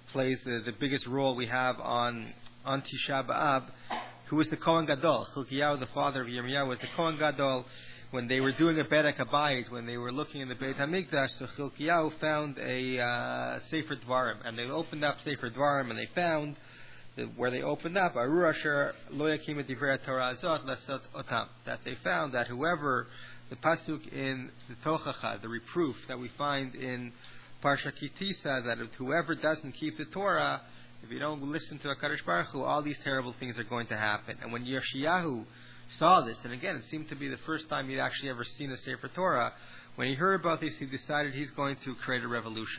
plays the biggest role we have on Tisha B'Av, who was the Kohen Gadol. Chilkiyahu, the father of Yirmiyahu, was the Kohen Gadol. When they were doing a Bedek Habayit, when they were looking in the Beit HaMikdash, so Chilkiyahu found a Sefer Dvarim, and they opened up Sefer Dvarim, and they found where they opened up Arur Asher Lo Yakim Et Divrei Torah Azot Lasot Otam, that they found that whoever, the pasuk in the Tochacha, the reproof that we find in Parsha Kitisa, that whoever doesn't keep the Torah, if you don't listen to HaKadosh Baruch Hu, all these terrible things are going to happen. And when Yoshiyahu saw this, and again, it seemed to be the first time he'd actually ever seen a Sefer Torah, when he heard about this, he decided he's going to create a revolution.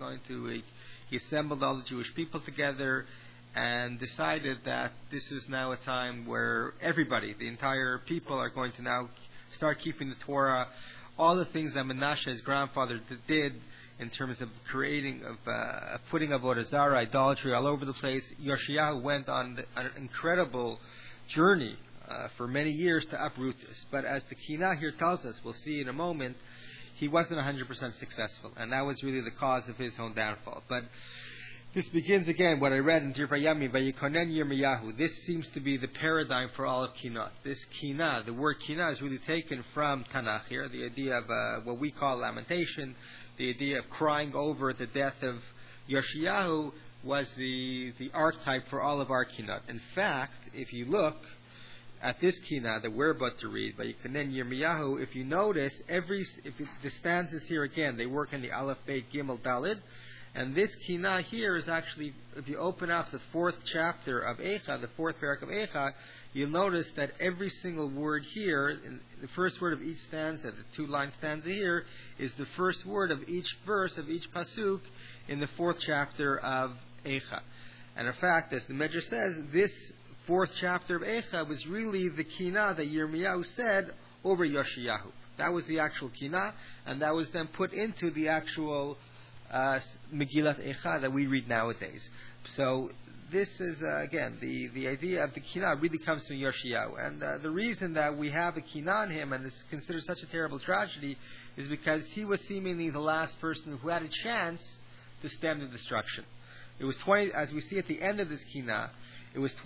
He assembled all the Jewish people together and decided that this is now a time where everybody, the entire people, are going to now start keeping the Torah. All the things that Menashe, his grandfather, did in terms of putting Avodah Zarah, idolatry all over the place, Yoshiyahu went on an incredible journey for many years to uproot this. But as the Kinah here tells us, we'll see in a moment, he wasn't 100% successful. And that was really the cause of his own downfall. But this begins again, what I read in Divrei Yamim, Vayikonen Yirmiyahu. This seems to be the paradigm for all of Kinah. This Kinah, the word Kinah is really taken from Tanakh here, the idea of what we call lamentation, the idea of crying over the death of Yoshiyahu was the archetype for all of our Kinah. In fact, if you look at this Kinah that we're about to read, Vayikonen Yirmiyahu, if you notice, the stanzas here again, they work in the Aleph, Beit, Gimel, Dalid. And this Kinah here is actually, if you open up the fourth chapter of Eicha, the fourth parak of Eicha, you'll notice that every single word here, in the first word of each stanza, the 2-line stanza here, is the first word of each verse of each pasuk in the fourth chapter of Eicha. And in fact, as the Medrash says, this fourth chapter of Eicha was really the Kinah that Yirmiyahu said over Yoshiyahu. That was the actual Kinah, and that was then put into the actual Megillat Eicha that we read nowadays. So this is again the idea of the Kinah really comes from Yoshiyahu, and the reason that we have a Kinah on him and it's considered such a terrible tragedy is because he was seemingly the last person who had a chance to stem the destruction. It was 20, as we see at the end of this Kinah. It was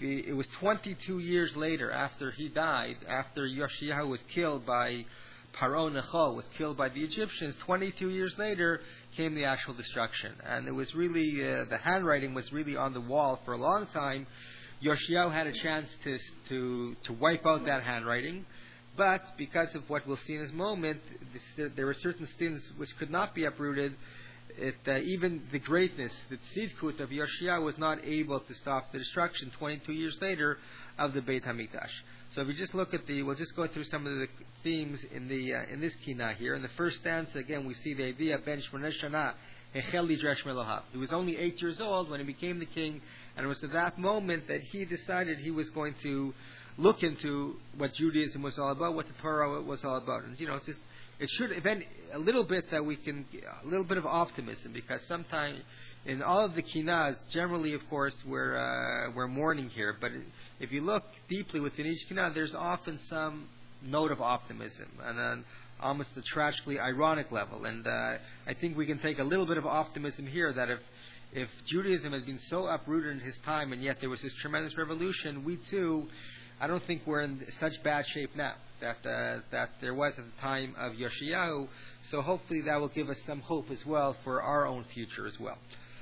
22 years later after he died, after Yoshiyahu was killed by Paro Necho, was killed by the Egyptians. 22 years later came the actual destruction, and it was really the handwriting was really on the wall for a long time. Yoshiyahu had a chance to wipe out that handwriting, but because of what we'll see in this moment, there were certain things which could not be uprooted. Even the greatness, the tzidkut of Yoshiyahu was not able to stop the destruction 22 years later of the Beit HaMikdash. So if we just look at we'll just go through some of the themes in this Kinah here. In the first stanza, again, we see the idea of Ben Shmoneh Shana, Echel Lidresh Melohav. He was only 8 years old when he became the king, and it was at that moment that he decided he was going to look into what Judaism was all about, what the Torah was all about. And it should event a little bit that we can, a little bit of optimism, because sometimes in all of the Kinahs, generally, of course, we're mourning here. But if you look deeply within each Kinah, there's often some note of optimism and an almost a tragically ironic level. And I think we can take a little bit of optimism here that if Judaism had been so uprooted in his time, and yet there was this tremendous revolution, we too, I don't think we're in such bad shape now that there was at the time of Yoshiyahu. So hopefully that will give us some hope as well for our own future as well.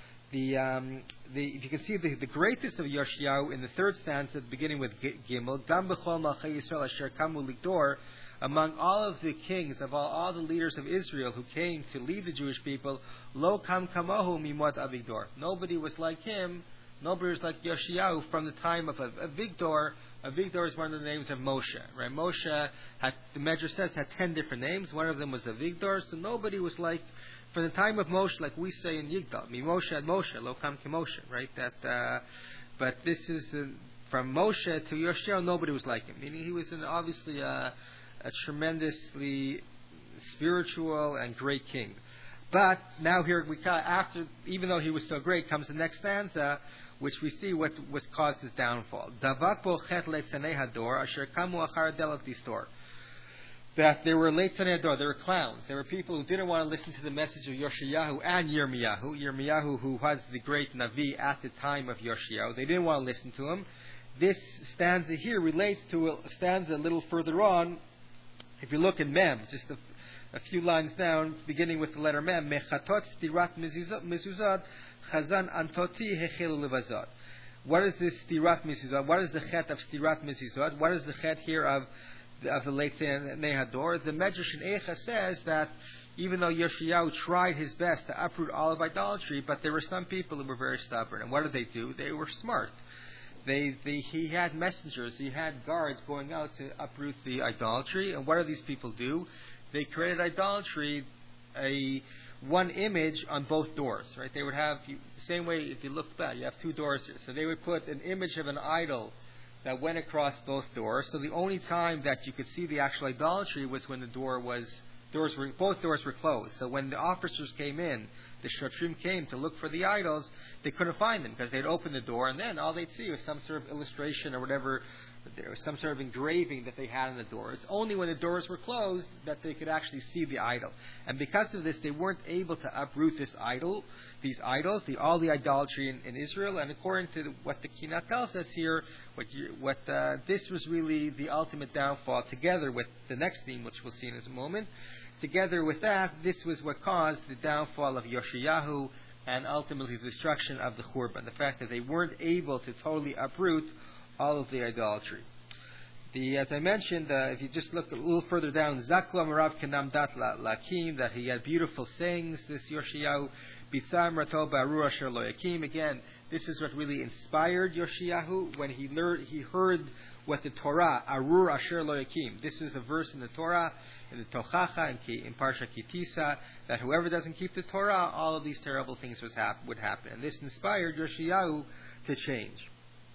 If you can see the greatness of Yoshiyahu in the third stanza, beginning with Gimel, Gam b'chol malchei Yisrael asher kamu ligdor, among all of the kings of all the leaders of Israel who came to lead the Jewish people, lo kam kamahu mimot Avigdor. Nobody was like him. Nobody was like Yoshiyahu from the time of Avigdor. Avigdor is one of the names of Moshe. Right? Moshe had, the Medrash says, had 10 different names. One of them was Avigdor. So nobody was like, from the time of Moshe, like we say in Yigdal, Mi Moshe ad Moshe, lo kam ki Moshe. Right? But this is from Moshe to Yoshiyahu. Nobody was like him. Meaning he was obviously a tremendously spiritual and great king. But now here after, even though he was so great, comes the next stanza, which we see what was caused his downfall. Davak bo chet le'tzanei hador asher kamu achar delat distor. that there were late Sanhedrin, there were clowns. There were people who didn't want to listen to the message of Yoshiyahu and Yirmiyahu. Yirmiyahu, who was the great Navi at the time of Yoshiyahu. They didn't want to listen to him. This stanza here relates to a stanza a little further on. If you look in Mem, just a few lines down, beginning with the letter Mem, Mechatot stirat mezuzot, chazan antoti hechel levazot. What is this stirat mezuzot? What is the chet of stirat mezuzot? What is the chet here of the late Nehador? The Medrash in Eicha says that even though Yoshiyahu tried his best to uproot all of idolatry, but there were some people who were very stubborn. And what did they do? They were smart. He had messengers, he had guards going out to uproot the idolatry. And what do these people do? They created idolatry, one image on both doors. Right? They would have the same way. If you look back, you have two doors here. So they would put an image of an idol that went across both doors. So the only time that you could see the actual idolatry was when both doors were closed. So when the officers came in, the Shotrim came to look for the idols, they couldn't find them because they'd open the door and then all they'd see was some sort of illustration or whatever, there was some sort of engraving that they had on the door. It's only when the doors were closed that they could actually see the idol. And because of this, they weren't able to uproot these idols, all the idolatry in Israel. And according to what the Kinah tells us here, this was really the ultimate downfall, together with the next theme, which we'll see in a moment. Together with that, this was what caused the downfall of Yoshiyahu and ultimately the destruction of the Churban. The fact that they weren't able to totally uproot all of the idolatry. As I mentioned, if you just look a little further down, Zaku Amarav Kenamdat Lakim, that he had beautiful sayings, this Yoshiyahu. Bisam Rato Ba'arur Asher Lo Yakim. Again, this is what really inspired Yoshiyahu when he heard what the Torah, Arur Asher Lo Yakim. This is a verse in the Torah, in the Tochacha, in Parsha Kitisa, that whoever doesn't keep the Torah, all of these terrible things would happen. And this inspired Yoshiyahu to change.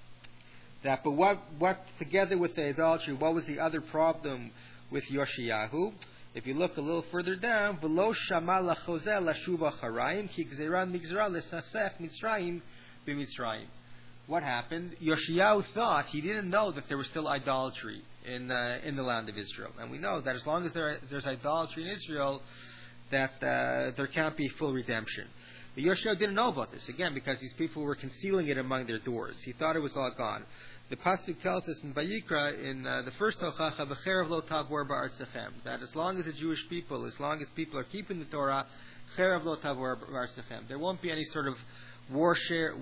But what together with the idolatry, what was the other problem with Yoshiyahu? If you look a little further down, V'lo shama lachozeh lashuva charayim ki gzeran migzra lesasech mitzrayim b'mitzrayim. What happened? Yoshiyahu thought, he didn't know that there was still idolatry in the land of Israel. And we know that as long as there's idolatry in Israel, that there can't be full redemption. But Yoshiyahu didn't know about this, again, because these people were concealing it among their doors. He thought it was all gone. The pasuk tells us in Vayikra, in the first Tochacha, "V'cherev lo tavor ba'artzachem," that as long as the Jewish people, as long as people are keeping the Torah, "cherev lo tavor ba'artzachem," there won't be any sort of warfare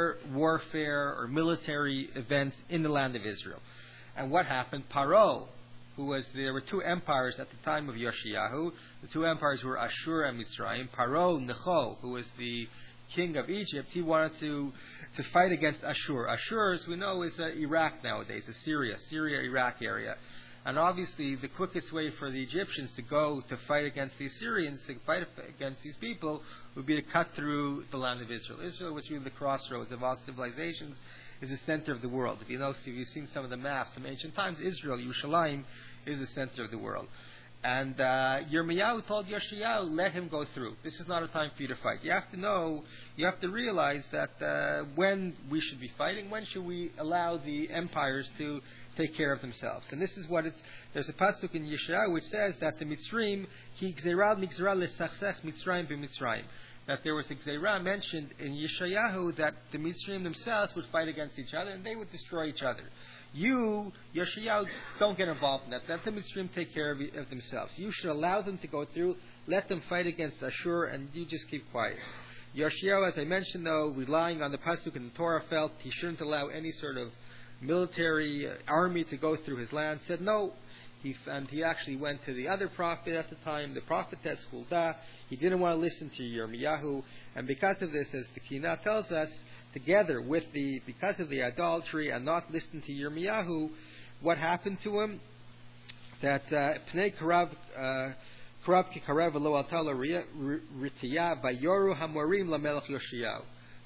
or military events in the land of Israel. And what happened? Paro, there were two empires at the time of Yoshiyahu. The two empires were Ashur and Mitzrayim. Paro Necho, who was the king of Egypt, he wanted to fight against Ashur. Ashur, as we know, is Iraq nowadays, Syria, Iraq area. And obviously, the quickest way for the Egyptians to go to fight against the Assyrians, to fight against these people, would be to cut through the land of Israel. Israel was really the crossroads of all civilizations, is the center of the world. If you've seen some of the maps from ancient times, Israel, Yerushalayim, is the center of the world. And Yirmiyahu told Yoshiyahu, let him go through. This is not a time for you to fight. You have to realize that when we should be fighting, when should we allow the empires to take care of themselves. And this is what there's a pasuk in Yeshayahu which says that the Mitzrim, ki gzeral migzra lesachsech Mitzrayim b'Mitzrayim. That there was a gzeira mentioned in Yeshayahu that the Mitzrim themselves would fight against each other and they would destroy each other. You, Yoshiyahu, don't get involved in that. Let the Mitzrim take care of themselves. You should allow them to go through, let them fight against Ashur, and you just keep quiet. Yoshiyahu, as I mentioned, though, relying on the pasuk in the Torah, felt he shouldn't allow any sort of military army to go through his land. Said no. He actually went to the other prophet at the time, the prophetess Huldah. He didn't want to listen to Yirmiyahu, and because of this, as the Kinah tells us, together with because of the idolatry and not listening to Yirmiyahu, what happened to him? That Pnei Karav Kikarev Lo Altala Ritiyah Vayoru Hamorim LaMelech Yoshiyahu.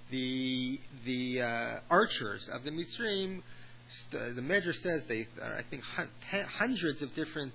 The archers of the Mitzrim, the Medrash says I think hundreds of different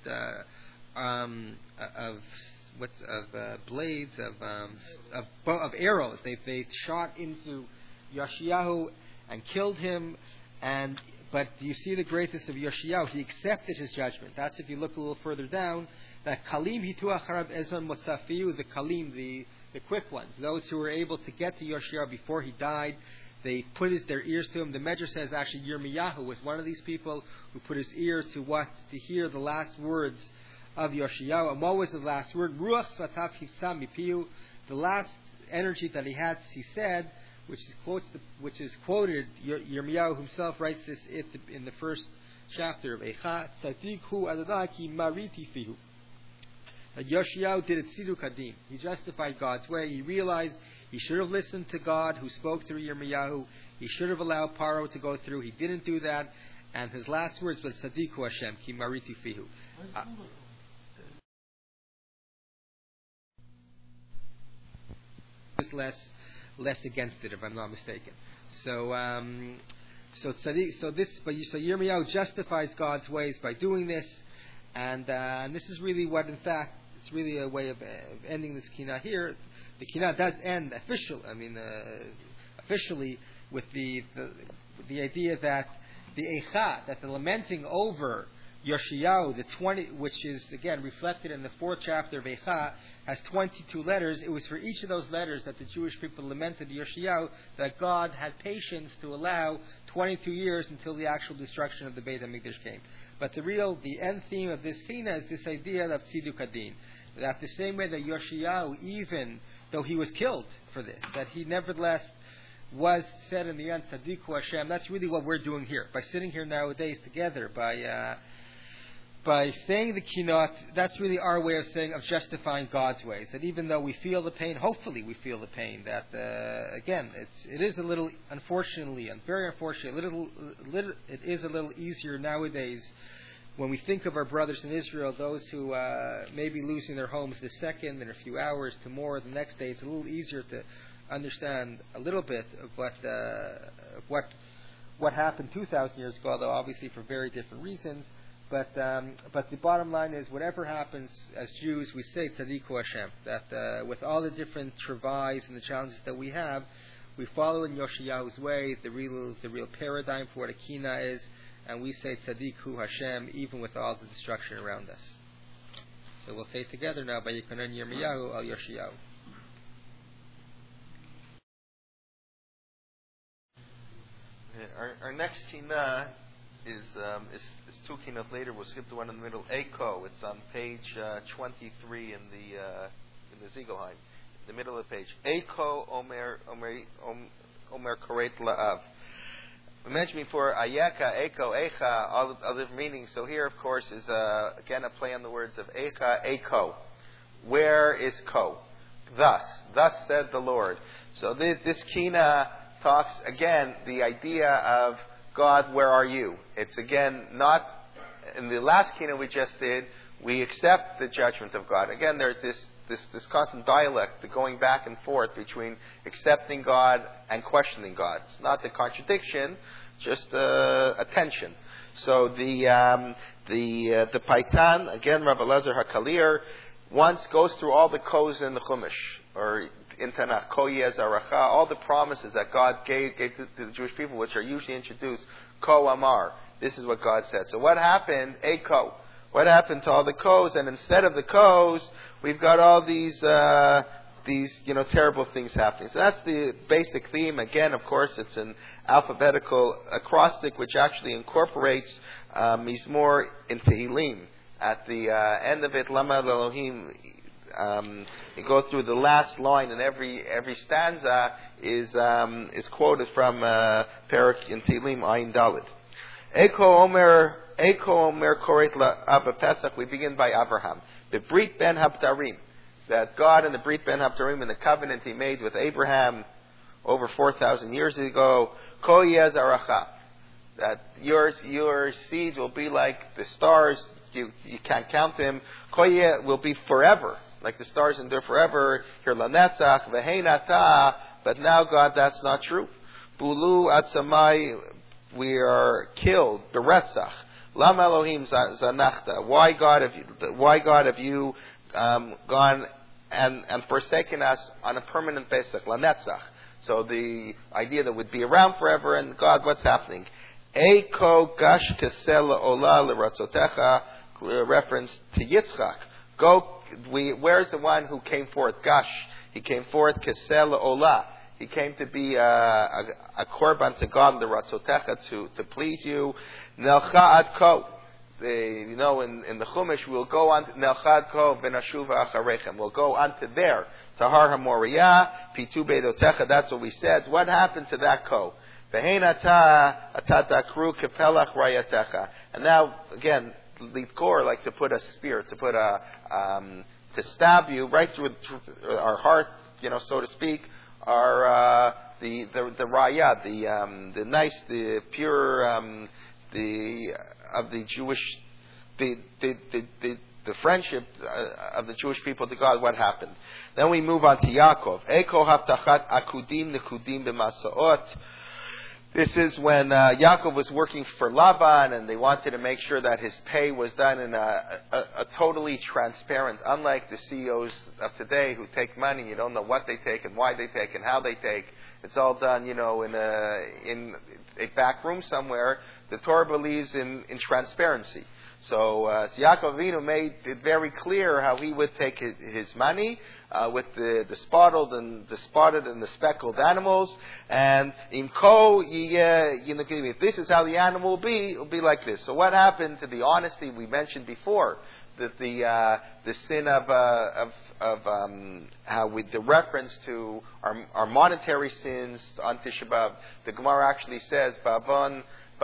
blades of arrows. They shot into Yoshiyahu and killed him. But do you see the greatness of Yoshiyahu? He accepted his judgment. That's if you look a little further down. That Kalim hitu acharab ezon motzafiu, the Kalim, the quick ones, those who were able to get to Yoshiyahu before he died, they put their ears to him. The Medrash says actually Yirmiyahu was one of these people who put his ear to hear the last words of Yoshiyahu. And what was the last word? Ruach satav hifsam mipiu. The last energy that he had, he said, which is quoted. Yirmiyahu himself writes this in the first chapter of Eicha. Tzadik hu Adonai ki mariti fihu. That Yoshiyahu did it tziduk hadin. He justified God's way. He realized he should have listened to God who spoke through Yirmiyahu. He should have allowed Paro to go through. He didn't do that. And his last words was Tzadiku Hashem, ki mariti fihu. Less against it, if I'm not mistaken. So Yirmiyahu justifies God's ways by doing this, and this is really what, in fact, it's really a way of ending this Kinah here. The Kinah does end officially with the idea that the Eicha, that the lamenting over Yoshiyahu, which is again reflected in the 4th chapter of Eicha, has 22 letters. It was for each of those letters that the Jewish people lamented Yoshiyahu, that God had patience to allow 22 years until the actual destruction of the Beit HaMikdash came. But the end theme of this Kinah is this idea of Tziduk Hadin, that the same way that Yoshiyahu, even though he was killed for this, that he nevertheless was said in the end, Tzadiku Hashem. That's really what we're doing here. By sitting here nowadays together, by saying the Kinot, that's really our way of justifying God's ways. That even though we feel the pain, hopefully we feel the pain, that again, it is a little, unfortunately, and very unfortunately, it is a little easier nowadays when we think of our brothers in Israel, those who may be losing their homes this second, in a few hours, tomorrow, the next day. It's a little easier to understand a little bit of what happened 2,000 years ago, although obviously for very different reasons. But the bottom line is, whatever happens, as Jews, we say Tzadiku Hashem. That with all the different travails and the challenges that we have, we follow in Yoshiyahu's way, the real paradigm for what a Kinah is, and we say Tzadiku Hashem, even with all the destruction around us. So we'll say it together now by Yikonon Yirmiyahu al Yoshiyahu. Our next Kinah is 2 Kinot later. We'll skip the one in the middle. Eiko. It's on page 23 in the Ziegelheim, in the middle of the page. Eiko Omer Koret La'av. We mentioned before Ayeka, Eiko, Eicha, all the other meanings. So here, of course, is again a play on the words of Eicha, Eiko. Where is Ko? Thus said the Lord. So this Kinah talks again the idea of God, where are you? It's again not in the last Kinah we just did. We accept the judgment of God. Again, there's this constant dialect, the going back and forth between accepting God and questioning God. It's not the contradiction, just a tension. So the Paitan, again, Rabbi Elazar HaKalir, once goes through all the ko's in the Chumash, or in Tanakh, Ko Yez Aracha, all the promises that God gave to the Jewish people, which are usually introduced, Ko Amar. This is what God said. So what happened? A Ko. What happened to all the Ko's? And instead of the Ko's, we've got all these terrible things happening. So that's the basic theme. Again, of course, it's an alphabetical acrostic which actually incorporates Mizmor in Tehillim. At the end of it, Lama Elohim, you go through the last line, and every stanza is quoted from Perak in Tehillim Ayin Dalet. Eiko Omer Koret La'av Pesach. We begin by Abraham. The Brit Ben Habtarim, that God and the Brit Ben Habtarim, and the covenant He made with Abraham over 4,000 years ago. Ko Yez Aracha, that your seed will be like the stars. You can't count them. Koye will be forever, like the stars endure forever. Here lanetzach v'heinata. But now, God, that's not true. Bulu atzamai, we are killed. Beretzach. Lam Elohim zanachta. Why, God, have you gone and forsaken us on a permanent basis? Lanetzach. So the idea that would be around forever, and God, what's happening? Eiko gash kesela ola l'ratzotecha, reference to Yitzchak. Where's the one who came forth? Gash. He came forth kesela ola. He came to be a korban to God, l'ratzotecha, to please you. Nelcha ad ko. In the Chumash, we'll go on Nelchad Ko v'nashuva acharechem. We'll go on to there, to Har HaMoriah, Pitu Beidotecha. That's what we said. What happened to that Ko? V'hein ata takru kepelach rayatecha. And now, again, litkor, like to put a spear, to stab you right through our heart, so to speak, our the raya, the nice, the pure, of the Jewish, the friendship of the Jewish people to God. What happened? Then we move on to Yaakov. Eko haftachat akudim nekudim b'masaot. This is when Yaakov was working for Laban, and they wanted to make sure that his pay was done in a totally transparent. Unlike the CEOs of today who take money, you don't know what they take and why they take and how they take. It's all done, in a back room somewhere. The Torah believes in transparency. So Yaakov Avinu made it very clear how he would take his money with the spotted and the speckled animals, and if this is how the animal will be, it'll be like this. So what happened to the honesty we mentioned before? That the sin of how with the reference to our monetary sins on Tisha B'Av, the Gemara actually says Avon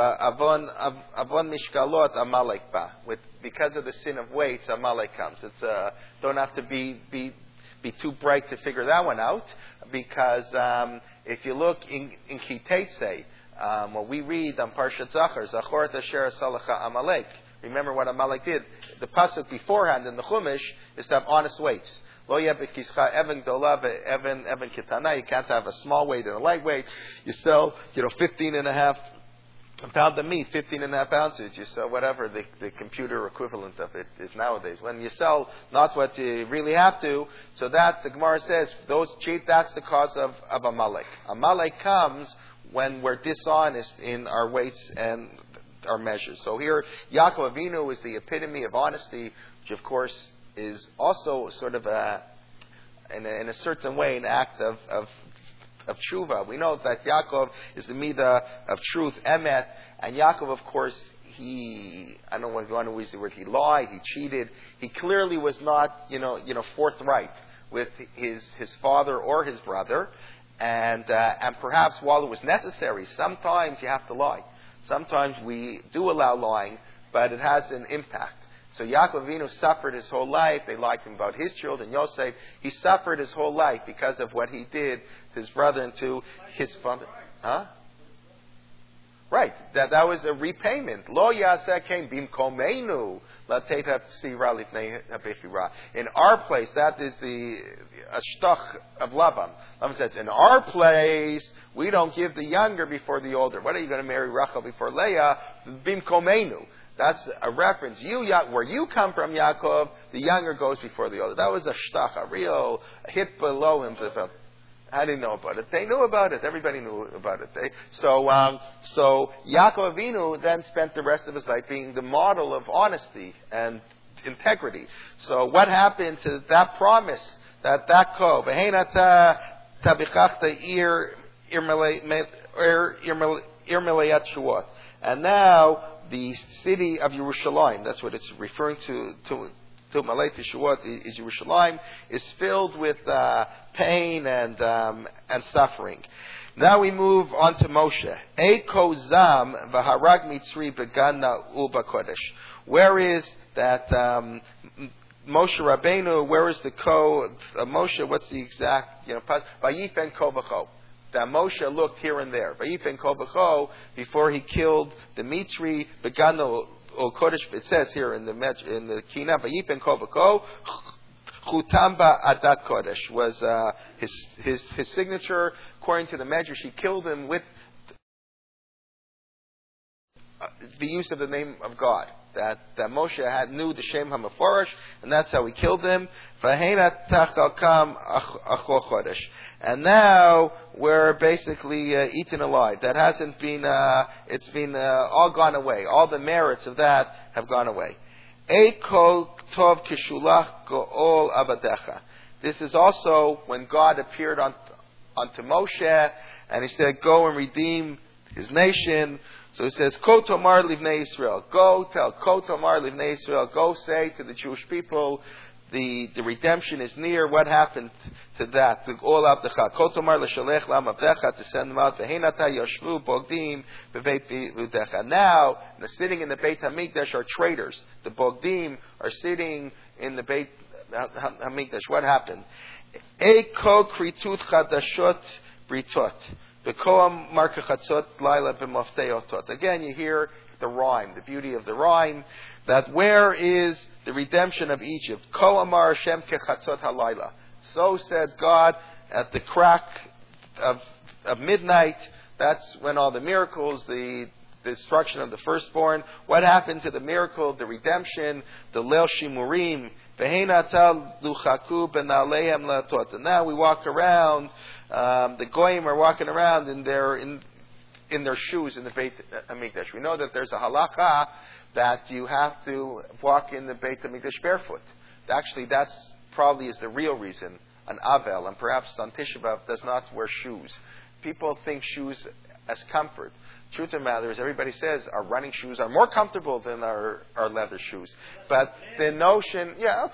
mishkalot Amalek ba. Because of the sin of weights, Amalek comes. It's don't have to be too bright to figure that one out, because if you look in Kitetse, what we read on Parshat Zachor, Zachor et asher asalecha Amalek. Remember what Amalek did. The pasuk beforehand in the Chumash is to have honest weights. Lo yebekischa even gdola even kitana. You can't have a small weight and a light weight. You sell, 15.5 pound of meat, 15.5 ounces. You sell whatever the computer equivalent of it is nowadays. When you sell not what you really have to, so that's, the Gemara says, that's the cause of Amalek. Amalek comes when we're dishonest in our weights and our measures. So here, Yaakov Avinu is the epitome of honesty, which of course is also sort of in a certain way, an act of tshuva. We know that Yaakov is the midah of truth, emet, and Yaakov, of course, I don't know what you want to use the word, he lied, he cheated. He clearly was not, forthright with his father or his brother, and perhaps while it was necessary, sometimes you have to lie. Sometimes we do allow lying, but it has an impact. So Yaakov Avinu suffered his whole life. They lied to him about his children, Yosef. He suffered his whole life because of what he did to his brother and to his father. Huh? Right. That was a repayment. Lo yaseh came bimkomeinu lateit hatzira lifnei habechira. In our place, that is the ashtach of Laban. Laban says, in our place, we don't give the younger before the older. What are you going to marry Rachel before Leah? Bimkomeinu. That's a reference. Where you come from, Yaakov, the younger goes before the older. That was a shtach, a real hit below him. How do you know about it? They knew about it. Everybody knew about it. So Yaakov Avinu then spent the rest of his life being the model of honesty and integrity. So what happened to that promise, that ko? And now the city of Yerushalayim, that's what it's referring to Malay Tishuot, is Yerushalayim, is filled with pain and suffering. Now we move on to Moshe. Eiko zam v'harag mitzri beganna u'bakodesh. Where is that Moshe Rabbeinu? Where is the Moshe? What's the exact Vayifen ko v'cho. That Moshe looked here and there. Vayifen ko v'cho, before he killed the Mitzri beganna u'kodesh. It says here in the Kina, Vayifen ko v'cho. Chutamba Adat Kodesh was his signature. According to the Medrash, he killed him with the use of the name of God. that Moshe knew the Shem HaMeforish, and that's how he killed him. And now we're basically eaten alive. That hasn't been, it's been all gone away. All the merits of that have gone away. This is also when God appeared unto Moshe, and he said, go and redeem his nation. So he says, Ko tomar livnei Yisrael. Go tell, Ko tomar livnei Yisrael. Go say to the Jewish people, the redemption is near. What happened to that? To all avdecha. Ko tomar l'shalech lam avdecha, to send them out. Vehenata yoshvu bogdim beveit v'udecha. Now, sitting in the Beit HaMikdash are traitors. The bogdim are sitting in the Beit HaMikdash. What happened? Eko kritut chadashot britot. Again, you hear the rhyme, the beauty of the rhyme, that where is the redemption of Egypt? Ko amar Hashem kechatzot halayla. So says God at the crack of midnight. That's when all the miracles, the destruction of the firstborn. What happened to the miracle, the redemption, the Leil Shimurim? And now we walk around. The goyim are walking around in their shoes in the Beit HaMikdash. We know that there's a halakha that you have to walk in the Beit HaMikdash barefoot. Actually, that's probably is the real reason an Avel, and perhaps on Tisha B'Av, does not wear shoes. People think shoes as comfort. Truth of the matter is, everybody says our running shoes are more comfortable than our leather shoes. But the notion,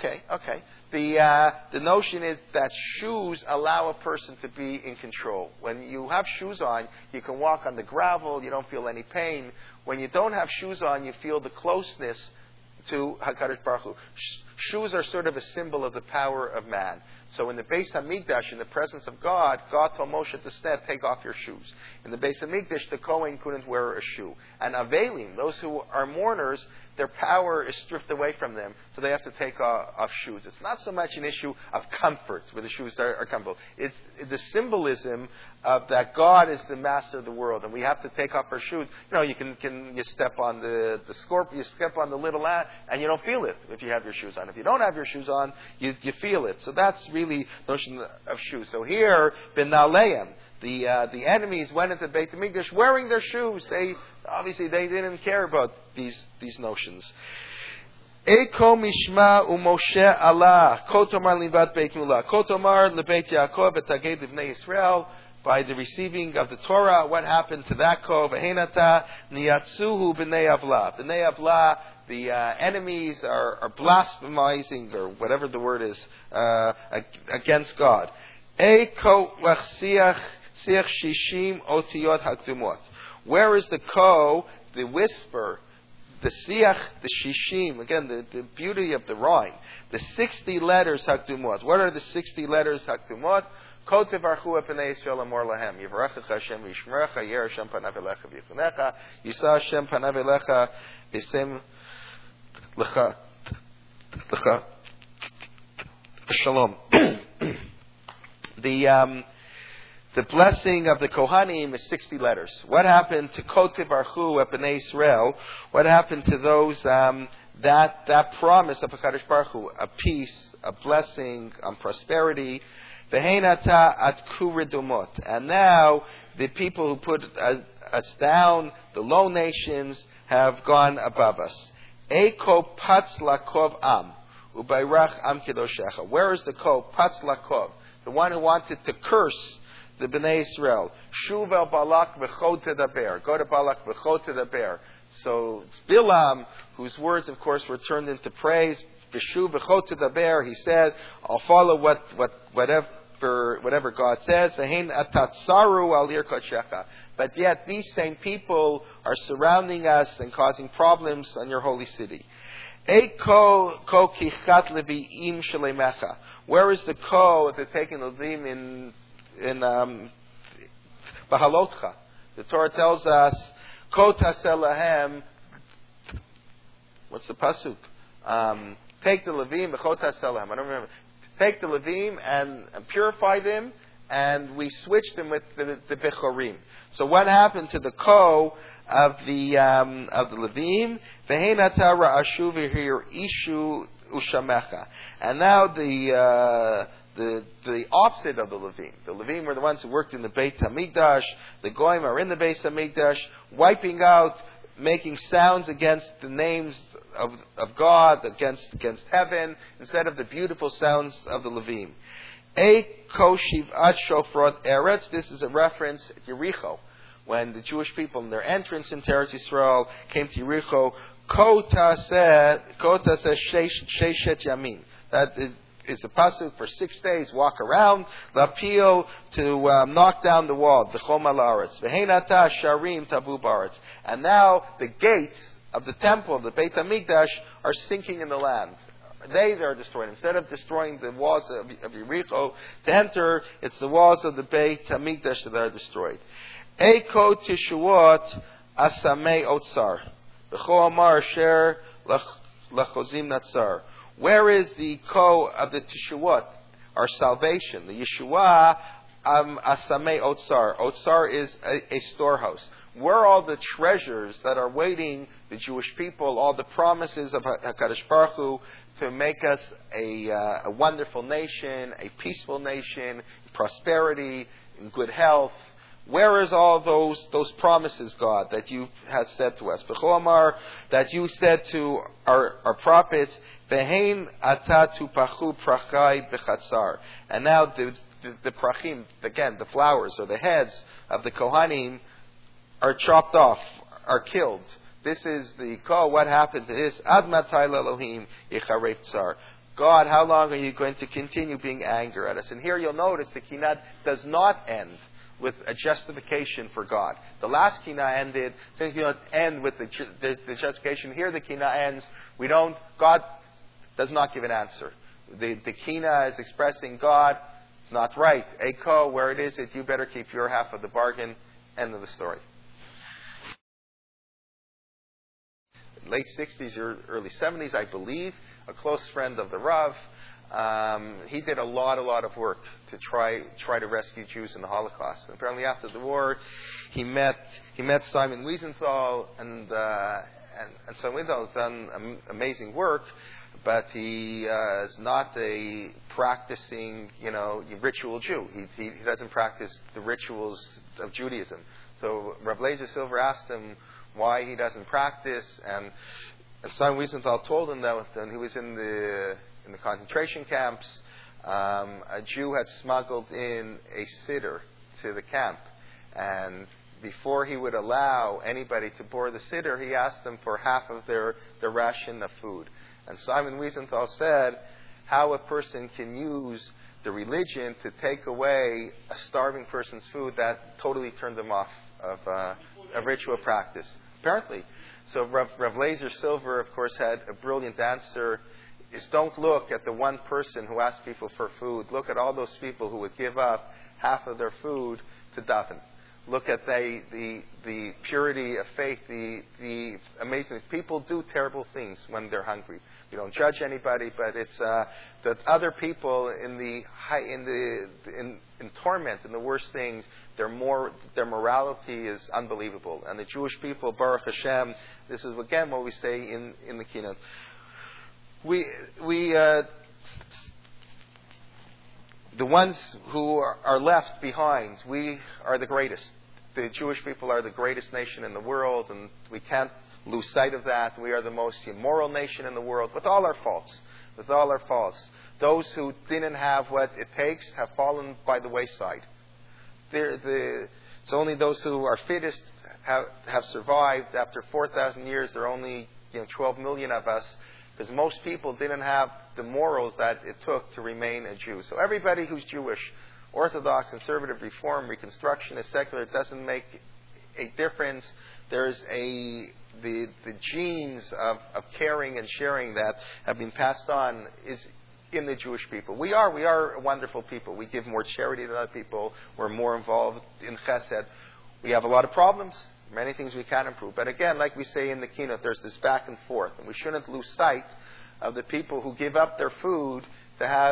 the notion is that shoes allow a person to be in control. When you have shoes on, you can walk on the gravel, you don't feel any pain. When you don't have shoes on, you feel the closeness to HaKadosh Baruch Hu. Shoes are sort of a symbol of the power of man. So in the Beis HaMikdash, in the presence of God, God told Moshe to instead take off your shoes. In the Beis HaMikdash, the Kohen couldn't wear a shoe. And Avelim, those who are mourners, their power is stripped away from them, so they have to take off shoes. It's not so much an issue of comfort, where the shoes are comfortable. It's the symbolism of that God is the master of the world, and we have to take off our shoes. You know, you step on the scorpion, you step on the little ant, and you don't feel it if you have your shoes on. If you don't have your shoes on, you feel it. So that's really the notion of shoes. So here, Ben Naleim, the enemies went into Beit HaMikdash wearing their shoes. They didn't care about these notions. Eko mishma u'Moshe Allah kotomar livat beit mula kotomar lebeit Yaakov etaged livnei Yisrael. By the receiving of the Torah, what happened to that kov? Vehenata niyatsuhu b'nei avla. B'nei avla, the enemies are blasphemizing, or whatever the word is, against God. Eko wachsiach siach shishim otiyot hakdumot. Where is the ko, the whisper, the siach, the shishim? Again, the beauty of the rhyme. The 60 letters hakdumot. What are the 60 letters hakdumot? Ko tevarchu epnei Yisrael amor lahem. Yivarechecha Hashem v'yishmerecha, yer Hashem panav elecha v'yichunecha, yisa Hashem panav elecha v'yisem lecha shalom. The blessing of the Kohanim is 60 letters. What happened to Ko tevarchu epnei Yisrael? What happened to those that promise of HaKadosh Baruch Hu, a peace, a blessing, prosperity? Vehenata atku redumot. And now the people who put us down, the low nations, have gone above us. Eko patz lakov am ubayrach am kedoshecha. Where is the ko patz lakov? The one who wanted to curse the Bnei Israel. Shuv el Balak v'chod tedaber. Go to Balak v'chod tedaber. So it's Bilam, whose words, of course, were turned into praise. V'shuv v'chod tedaber. He said, "I'll follow whatever God says." V'hein atatzaru al yirkot shecha. But yet these same people are surrounding us and causing problems on your holy city. Eko ko kichat leviim shalemecha. Where is the ko if they're taking levim in Bahalotcha? The Torah tells us, ko taseh lahem. What's the pasuk? Take the levim, v'cho taseh lahem. I don't remember. Take the levim and purify them, and we switched them with the bechorim. So what happened to the ko? of the Levim. Ve'hein ata ra'ashu v'hir ishu ushamecha. And now the opposite of the Levim. The Levim were the ones who worked in the Beit HaMikdash. The Goyim are in the Beit HaMikdash, wiping out, making sounds against the names of God, against heaven, instead of the beautiful sounds of the Levim. Ko shiv'at shofrot eretz. This is a reference to Yericho, when the Jewish people in their entrance into Eretz Yisrael came to Yericho. Ko taseh sheishet yamin. That is the pasuk for 6 days. Walk around lapil to knock down the wall. The chom al aretz. V'heinata sharim tabu baretz. And now the gates of the temple, the Beit HaMikdash, are sinking in the land. They are destroyed. Instead of destroying the walls of Yericho to enter, it's the walls of the Beit HaMikdash that are destroyed. Eiko tishuot asamei otsar. B'cho amar asher lachozim natsar. Where is the ko of the tishuot, our salvation? The Yeshua asamei otsar. Otsar is a storehouse. Where are all the treasures that are waiting the Jewish people, all the promises of HaKadosh Baruch Hu to make us a wonderful nation, a peaceful nation, prosperity, in good health? Where is all those promises, God, that you have said to us? B'cho amar, that you said to our prophets, Ve'hein ata tupachu prachai b'chatzar. And now the prachim, again, the flowers or the heads of the Kohanim are chopped off, are killed. This is the call. What happened to this? Ad matai Elohim yicharei tsar. God, how long are you going to continue being angry at us? And here you'll notice the Kinah does not end with a justification for God. The last Kinah ended, so you don't end with the justification. Here the Kinah ends. God does not give an answer. The Kinah is expressing, God, it's not right. Eiko, where it is, you better keep your half of the bargain. End of the story. Late 60s or early 70s, I believe, a close friend of the Rav. He did a lot of work to try to rescue Jews in the Holocaust. And apparently, after the war, he met Simon Wiesenthal, and Simon Wiesenthal has done amazing work, but he is not a practicing, ritual Jew. He doesn't practice the rituals of Judaism. So Rav Lezer Silver asked him why he doesn't practice, and Simon Wiesenthal told him that when he was in the concentration camps, a Jew had smuggled in a siddur to the camp, and before he would allow anybody to board the siddur, he asked them for half of their ration of food. And Simon Wiesenthal said how a person can use the religion to take away a starving person's food, that totally turned them off of a ritual practice, apparently. So Rav Lezer Silver, of course, had a brilliant answer. Is don't look at the one person who asked people for food. Look at all those people who would give up half of their food to daven. Look at the purity of faith, the amazing. People do terrible things when they're hungry. We don't judge anybody, but it's that other people in torment, in the worst things, their morality is unbelievable. And the Jewish people, Baruch Hashem, this is again what we say in the keynote. The ones who are left behind, we are the greatest. The Jewish people are the greatest nation in the world, and we can't lose sight of that. We are the most immoral nation in the world, with all our faults. With all our faults. Those who didn't have what it takes have fallen by the wayside. It's only those who are fittest have survived. After 4,000 years, there are only 12 million of us, because most people didn't have the morals that it took to remain a Jew. So everybody who's Jewish, Orthodox, Conservative, Reform, Reconstructionist, secular, it doesn't make a difference. There's the genes of caring and sharing that have been passed on is in the Jewish people. We are a wonderful people. We give more charity than other people. We're more involved in chesed. We have a lot of problems, many things we can improve. But again, like we say in the keynote, there's this back and forth. And we shouldn't lose sight of the people who give up their food to have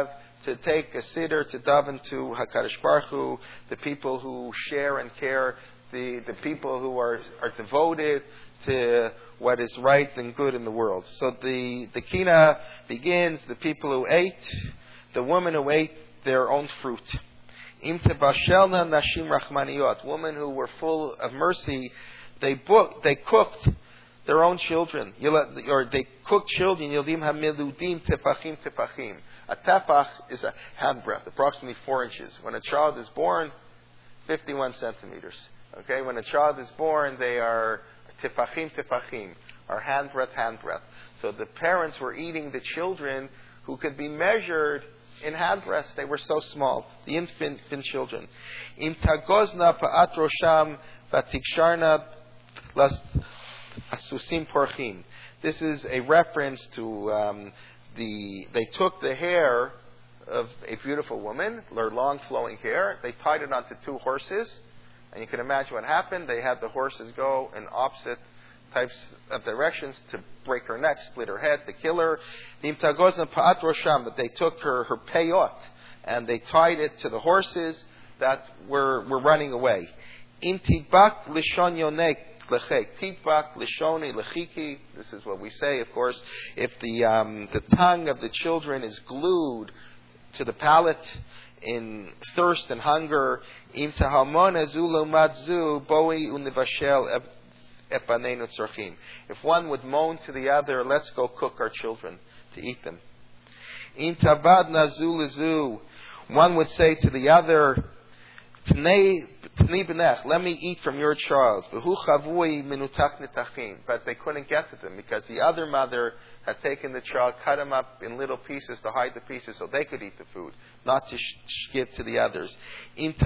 to take a siddur to daven to HaKadosh Baruch Hu, the people who share and care, the people who are devoted to what is right and good in the world. So the kina begins, the people who ate, the women who ate their own fruit. Im tebashelna nashim rachmaniyot, women who were full of mercy, they cooked their own children, or they cooked children. Yildim hamiludim tefachim tefachim. A tefach is a handbreadth, approximately 4 inches. When a child is born, 51 centimeters. Okay, when a child is born, they are tefachim tefachim, or handbreadth. So the parents were eating the children who could be measured in handbreadths. They were so small, the infant children. Im tagozna pa'at rosham vatiksharna las asusim porchim. This is a reference to they took the hair of a beautiful woman, their long flowing hair, they tied it onto 2 horses, and you can imagine what happened. They had the horses go in opposite types of directions to break her neck, split her head, to kill her. But they took her peyot and they tied it to the horses that were running away. Titbak lishoni lechiki. This is what we say, of course. If the tongue of the children is glued to the palate in thirst and hunger, if one would moan to the other, let's go cook our children to eat them. One would say to the other, let me eat from your child. But they couldn't get to them because the other mother had taken the child, cut him up in little pieces to hide the pieces so they could eat the food, not to give to the others. If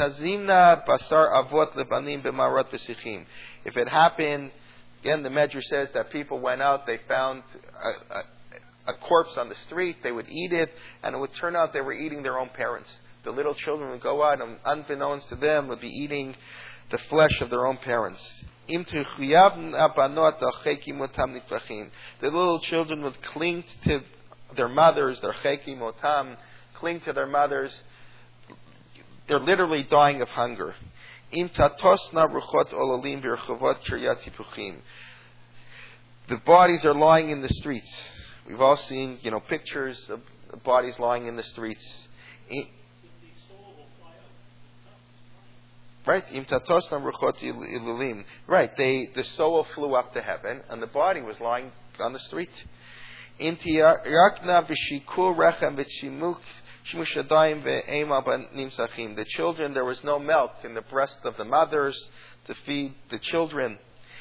it happened, again the Medrash says that people went out, they found a corpse on the street, they would eat it, and it would turn out they were eating their own parents. The little children would go out and, unbeknownst to them, would be eating the flesh of their own parents. The little children would cling to their mothers, their chekim otam, cling to their mothers. They're literally dying of hunger. The bodies are lying in the streets. We've all seen, pictures of bodies lying in the streets. Right, right. The soul flew up to heaven, and the body was lying on the street. The children, there was no milk in the breast of the mothers to feed the children.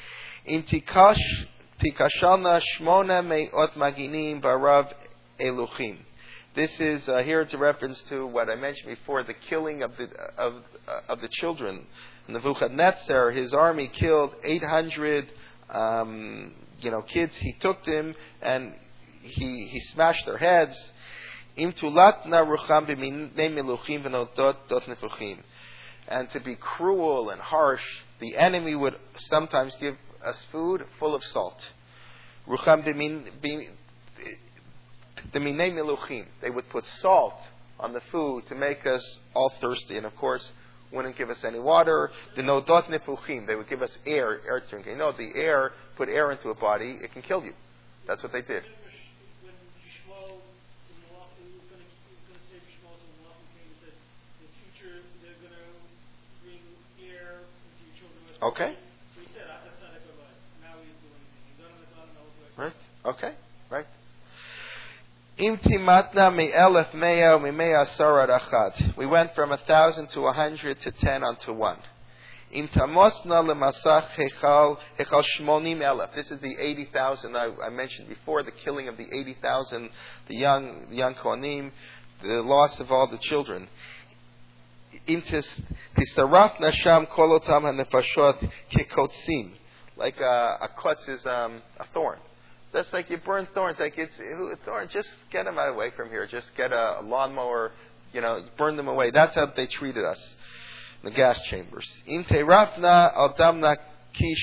This is here it's a reference to what I mentioned before, the killing of the children. Nebuchadnezzar, his army killed 800 kids. He took them and he smashed their heads. And to be cruel and harsh, the enemy would sometimes give us food full of salt. They would put salt on the food to make us all thirsty, and of course wouldn't give us any water. They would give us air drinking. The air, put air into a body, it can kill you. That's what they did. Okay. Right. Okay. Right. We went from 1,000 to 100 to 10 unto 1. This is the 80,000 I mentioned before, the killing of the 80,000, the young Kohanim, the loss of all the children. Like a kotz is a thorn. That's like you burn thorns. Like it's a thorn. Just get them away from here. Just get a lawnmower. Burn them away. That's how they treated us. The gas chambers.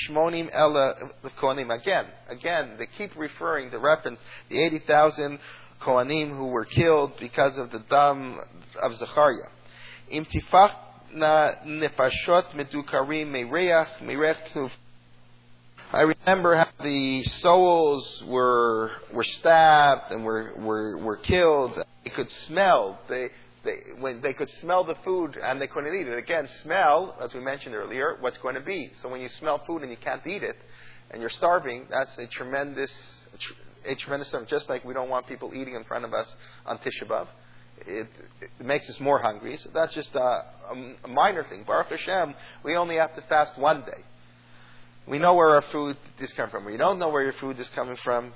Again, they keep referring the reference. The 80,000 Kohanim who were killed because of the dam of Zechariah. Im tifachna nefashot medukarim mereach. I remember how the souls were stabbed and were killed. They could smell. When they could smell the food and they couldn't eat it. Again, smell, as we mentioned earlier, what's going to be. So when you smell food and you can't eat it, and you're starving, that's a tremendous thing. Just like we don't want people eating in front of us on Tisha B'Av. It makes us more hungry. So that's just a minor thing. Baruch Hashem, we only have to fast one day. We know where our food is coming from. We don't know where your food is coming from.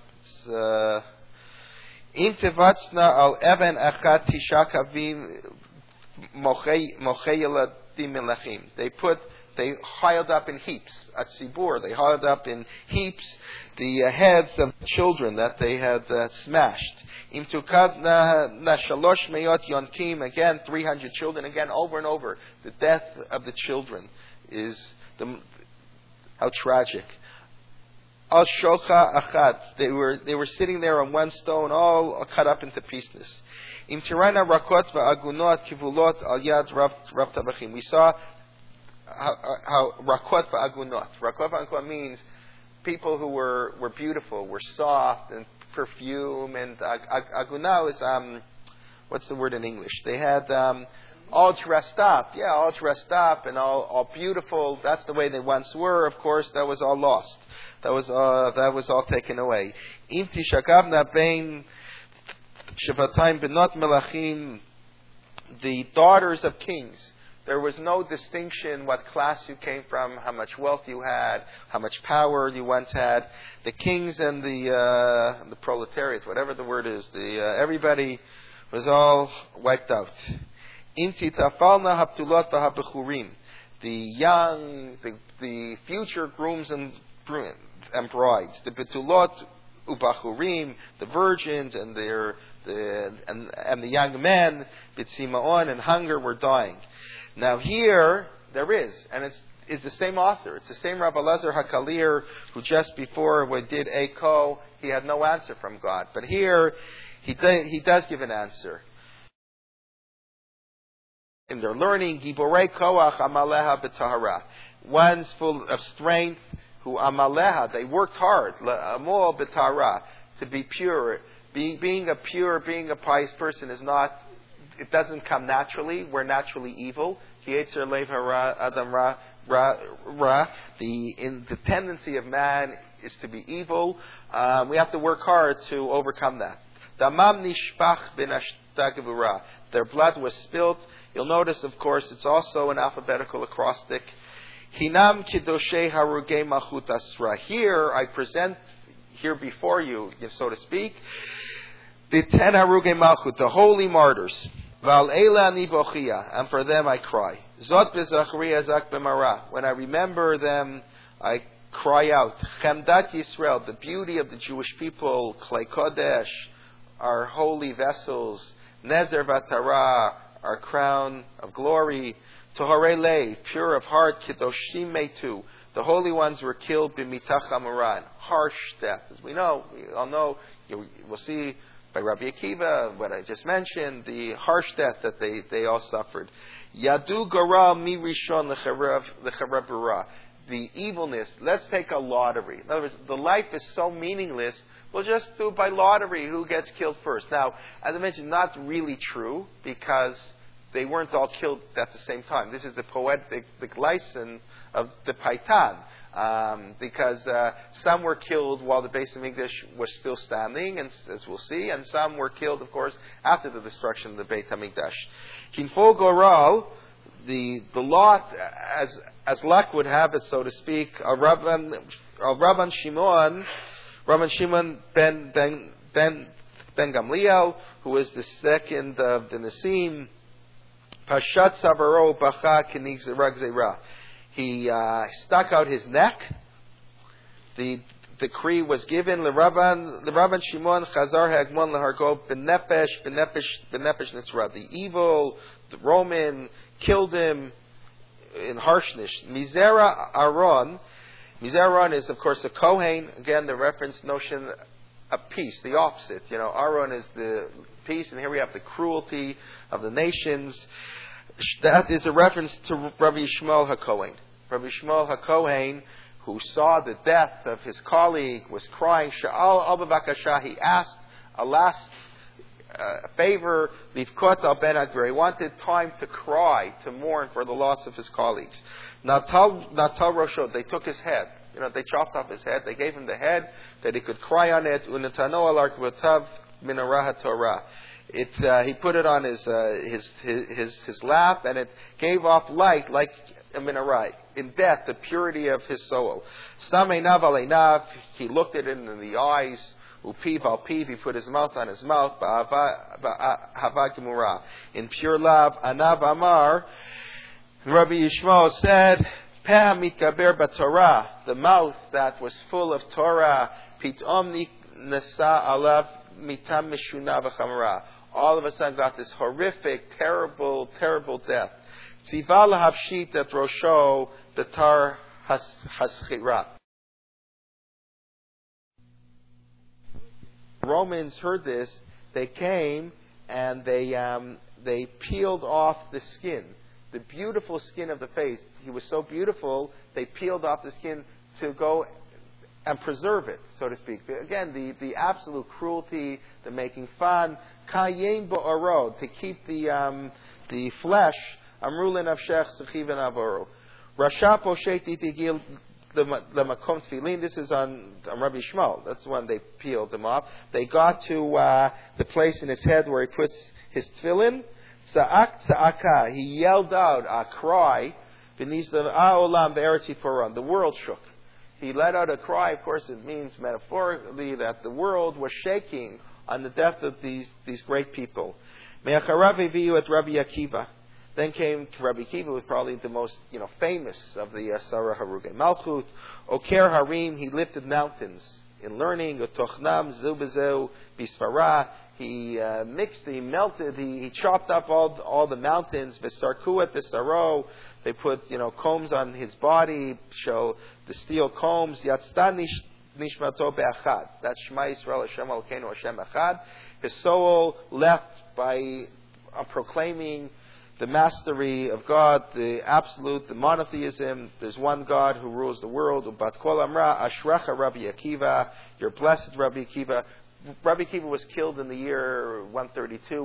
Im tevatzna al even achat tisha kavim mochayeladim melachim. They piled up in heaps at Sibur. They piled up in heaps the heads of children that they had smashed. Im tukadna shalosh meyot yonkim. Again, 300 children. Again, over and over. The death of the children is how tragic. Al shocha achat. They were sitting there on one stone, all cut up into pieces. Im tirana rakot va'agunot kivulot al yad rav tabachim. We saw how rakot va'agunot. Rakot va'agunot means people who were beautiful, were soft and perfume. And agunah is what's the word in English? They had all dressed up. Yeah, all dressed up and all beautiful. That's the way they once were. Of course, that was all lost. That was all taken away. Im tishakavna bein shvatayim benot melachim, the daughters of kings. There was no distinction what class you came from, how much wealth you had, how much power you once had. The kings and the proletariat, whatever the word is, everybody was all wiped out. Im titafalna haptulot v'habechurim, the young, the future grooms and brides, the betulot ubachurim, the virgins and the young men, bitzimaon and hunger were dying. Now here there is, and it's the same author. It's the same Rabbi Elazar Hakalir who just before we did Eiko, he had no answer from God, but here he does give an answer. In their learning, Giborei Koach Amaleha B'Tahara, one's full of strength. Who amaleha, they worked hard, amol b'tara, to be pure. Being a pious person is not, it doesn't come naturally. We're naturally evil. Yetzer lev hara adam ra. The tendency of man is to be evil. We have to work hard to overcome that. Damam nishpach b'nashtagavura. Their blood was spilt. You'll notice, of course, it's also an alphabetical acrostic. Hinam kidoshe harugei malchut asra. Here I present before you, so to speak, the 10 harugei malchut, the holy martyrs. Val eila ani bochia, and for them I cry. Zot bezachariah zak b'mara. When I remember them, I cry out. Chemdat Yisrael, the beauty of the Jewish people. Klei kodesh, our holy vessels. Nezer v'tara, our crown of glory. Toharei, pure of heart, Kedoshim metu. The holy ones were killed b'mitach hamuran, harsh death. As we all know, we'll see by Rabbi Akiva, what I just mentioned, the harsh death that they all suffered. Yadu gara mi rishon lecharev. The evilness, let's take a lottery. In other words, the life is so meaningless, we'll just do by lottery who gets killed first. Now, as I mentioned, not really true, because they weren't all killed at the same time. This is the poetic license of the Paitan, because some were killed while the Beis Hamikdash was still standing, and as we'll see, and some were killed, of course, after the destruction of the Beit Hamikdash. Kinfo Goral, the lot, as luck would have it, so to speak, Rabban Shimon ben Gamliel, who is the second of the Nesim. Pashat Savaro Bacha Kenig Zera. He stuck out his neck. The decree was given. Rabban Shimon Chazar Hagmon Lehargo Benefesh Nitzra. The evil, the Roman, killed him in harshness. Mizera Aaron is, of course, a Kohen. Again, the reference notion a peace, the opposite. Aaron is the peace, and here we have the cruelty of the nations. That is a reference to Rabbi Shmuel HaKohen. Rabbi Shmuel HaKohen, who saw the death of his colleague, was crying. Sha'al al b'vakasha, he asked a last favor, Livkot al ben Adver. He wanted time to cry, to mourn for the loss of his colleagues. Natal Rosho, they took his head. They chopped off his head. They gave him the head that he could cry on it. Unatano al arkvotav min araha Torah. He put it on his lap, and it gave off light like a minarah. In death, the purity of his soul. Stameinav aleinav, he looked at it in the eyes. Upiv al piv, he put his mouth on his mouth. Ba'ava gemura. In pure love, anav amar. Rabbi Yishmael said, Peh mitgaber b'Torah, the mouth that was full of Torah, pitom nasa alav mitam mishuna v'chamara. All of a sudden got this horrific, terrible, terrible death. Tziva lahavshit et rosho b'tar haschira. Romans heard this. They came and they peeled off the skin, the beautiful skin of the face. He was so beautiful, they peeled off the skin to go and preserve it, so to speak. Again, the absolute cruelty, the making fun. Kayem bo'oro, to keep the flesh. Amrulin avshech sechiven avoro. Rasha poshet itigil the makom tefillin. This is on Rabbi Shmuel. That's when they peeled them off. They got to the place in his head where he puts his tefillin. Sa'ak sa'aka. He yelled out a cry. Beneath the A'olam ve'eretz yiforon. The world shook. He let out a cry. Of course, it means metaphorically that the world was shaking on the death of these great people. Me'acharav eviu et Rabbi Akiva. Then came to Rabbi Akiva, who was probably the most famous of the Sarah Harugei Malchut. Oker Harim, he lifted mountains in learning. Utochnam zubezeu bisfara. He melted, he chopped up all the mountains. V'sarku et v'saro. They put combs on his body, show the steel combs. Yatzdan nishmato be'achad. That's Shema Yisrael Hashem Elokeinu Hashem Echad. His soul left by proclaiming the mastery of God, the absolute, the monotheism. There's one God who rules the world. Ubat kol amra ashracha Rabbi Akiva. You're blessed, Rabbi Akiva. Rabbi Akiva was killed in the year 132,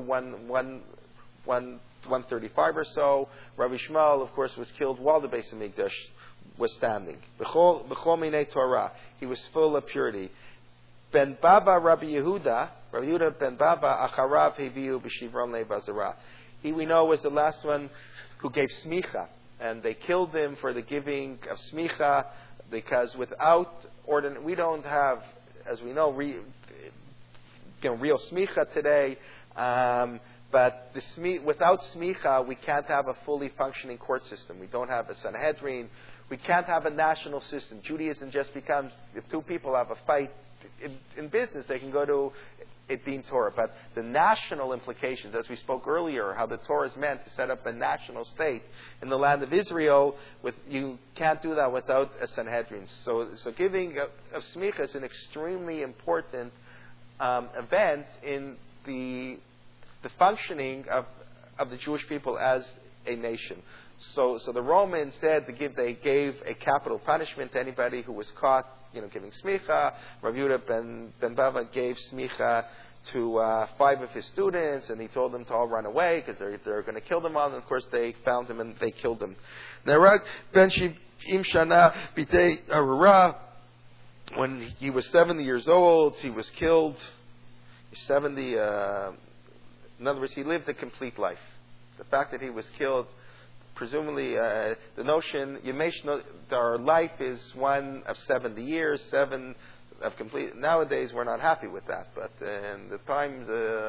135 or so. Rabbi Shmuel, of course, was killed while the Beis Hamikdash was standing. B'chol minei Torah. He was full of purity. Ben Bava Rabbi Yehuda ben Bava acharav heviu b'shivron le'vazara. He, we know, was the last one who gave smicha, and they killed him for the giving of smicha, because without we don't have, as we know, real smicha today. But without smicha, we can't have a fully functioning court system. We don't have a Sanhedrin. We can't have a national system. Judaism just becomes, if two people have a fight in business, they can go to it being Torah. But the national implications, as we spoke earlier, how the Torah is meant to set up a national state in the land of Israel, you can't do that without a Sanhedrin. So giving of smicha is an extremely important event in the functioning of the Jewish people as a nation. So the Romans said they gave a capital punishment to anybody who was caught, giving smicha. Rav Yehuda ben Bava gave smicha to 5 of his students, and he told them to all run away because they're going to kill them all. And of course, they found him and they killed him. Nerag ben Shiv'im shana b'tei Arura. When he was 70 years old, he was killed. 70. In other words, he lived a complete life. The fact that he was killed, presumably, the notion, our life is one of 70 years, 7 of complete. Nowadays, we're not happy with that. But in the times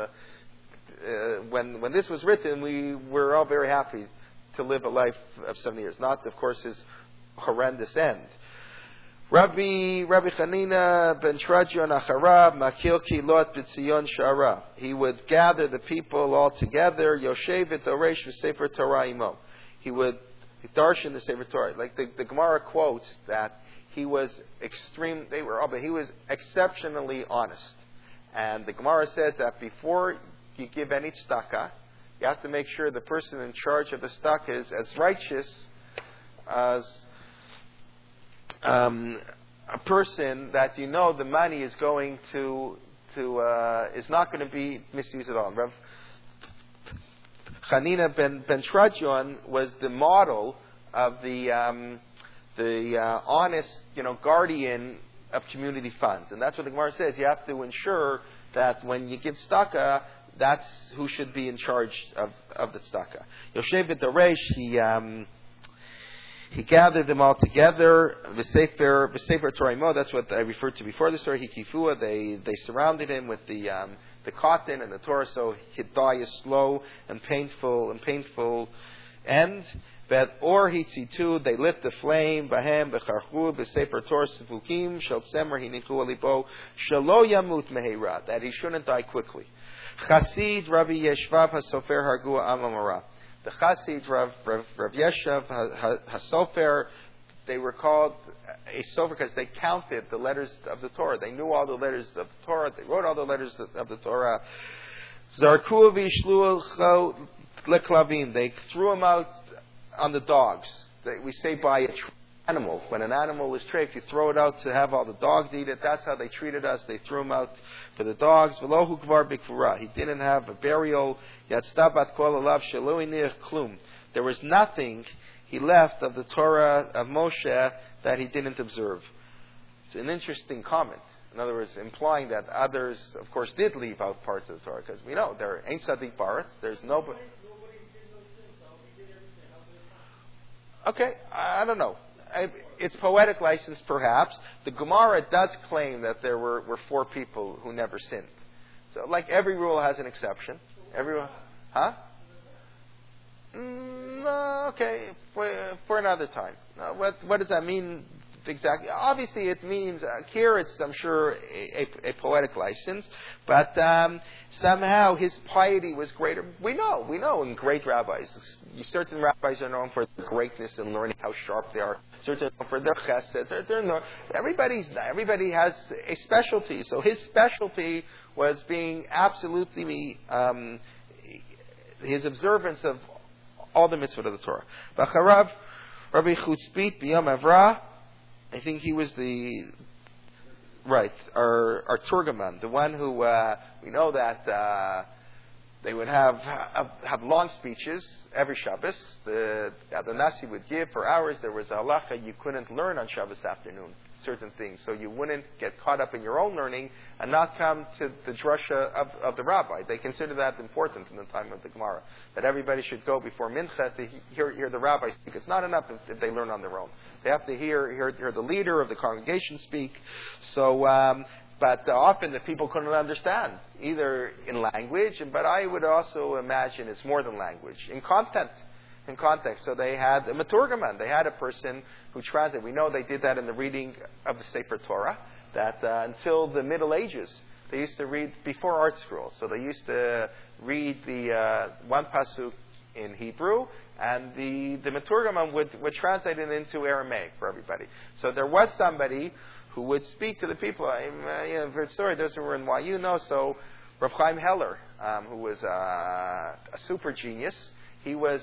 when this was written, we were all very happy to live a life of 70 years. Not, of course, his horrendous end. Rabbi Chanina ben Trajan Acharab Makil Kilot B'Tzion Shara. He would gather the people all together. Yoshev et Oresh v'Sefer Torah imo. He would darshan the Sefer Torah. Like the Gemara quotes that he was he was exceptionally honest. And the Gemara says that before you give any tzedakah, you have to make sure the person in charge of the tzedakah is as righteous as a person that you know the money is going to is not going to be misused at all. Rav Chanina ben Trajan was the model of the honest, guardian of community funds, and that's what the Gemara says. You have to ensure that when you give tzedakah, that's who should be in charge of the tzedakah. Yoshev B'Daresh, he gathered them all together. V'sefer Torah, that's what I referred to before the story. Hikifua, they surrounded him with the cotton and the Torah, so he'd die a slow and painful end. But or hitzitu, they lit the flame. Bahem becharchu b'sefer Torah sivukim shel tzemer hinichu alibo shelo yamut meheira, that he shouldn't die quickly. Chasid Rabbi Yeshvav hasofer hargua amamara. The Chasid Rav Yeshav hasofer, they were called a sofer because they counted the letters of the Torah. They knew all the letters of the Torah. They wrote all the letters of the Torah. Zarku v'ishlu leklavim. They threw them out on the dogs. We say by a animal. When an animal is trapped, you throw it out to have all the dogs eat it. That's how they treated us. They threw him out for the dogs. V'lohu kvar b'kvura. He didn't have a burial. Yatztabat kol alav shelo inich klum. There was nothing he left of the Torah of Moshe that he didn't observe. It's an interesting comment. In other words, implying that others, of course, did leave out parts of the Torah, because we know there ain't tzaddik baretz. There's nobody. Okay, I don't know. It's poetic license, perhaps. The Gemara does claim that there were 4 people who never sinned. So, like every rule has an exception. Everyone, huh? No, okay, for another time. What does that mean exactly? Obviously, it means here it's, I'm sure, a poetic license, but somehow his piety was greater. We know in great rabbis, certain rabbis are known for their greatness and learning how sharp they are. Certain are known for their chesed. Everybody has a specialty. So his specialty was being absolutely his observance of all the mitzvot of the Torah. B'acharav Rabbi Chutzpit B'yom Avra. I think he was our Turgaman, the one who we know that they would have long speeches every Shabbos. The Nasi would give for hours. There was a halacha you couldn't learn on Shabbos afternoon, certain things, so you wouldn't get caught up in your own learning and not come to the drasha of the rabbi. They consider that important in the time of the Gemara, that everybody should go before mincha to hear the rabbi speak. It's not enough if they learn on their own. They have to hear the leader of the congregation speak. So, but often the people couldn't understand, either in language, but I would also imagine it's more than language, in context. So they had a maturgaman. They had a person who translated. We know they did that in the reading of the Sefer Torah, that until the Middle Ages, they used to read before art scrolls. So they used to read the one pasuk in Hebrew, and the maturgaman would translate it into Aramaic for everybody. So there was somebody who would speak to the people. I've heard stories, those who were in YU know. So Rav Chaim Heller, who was a super genius, he was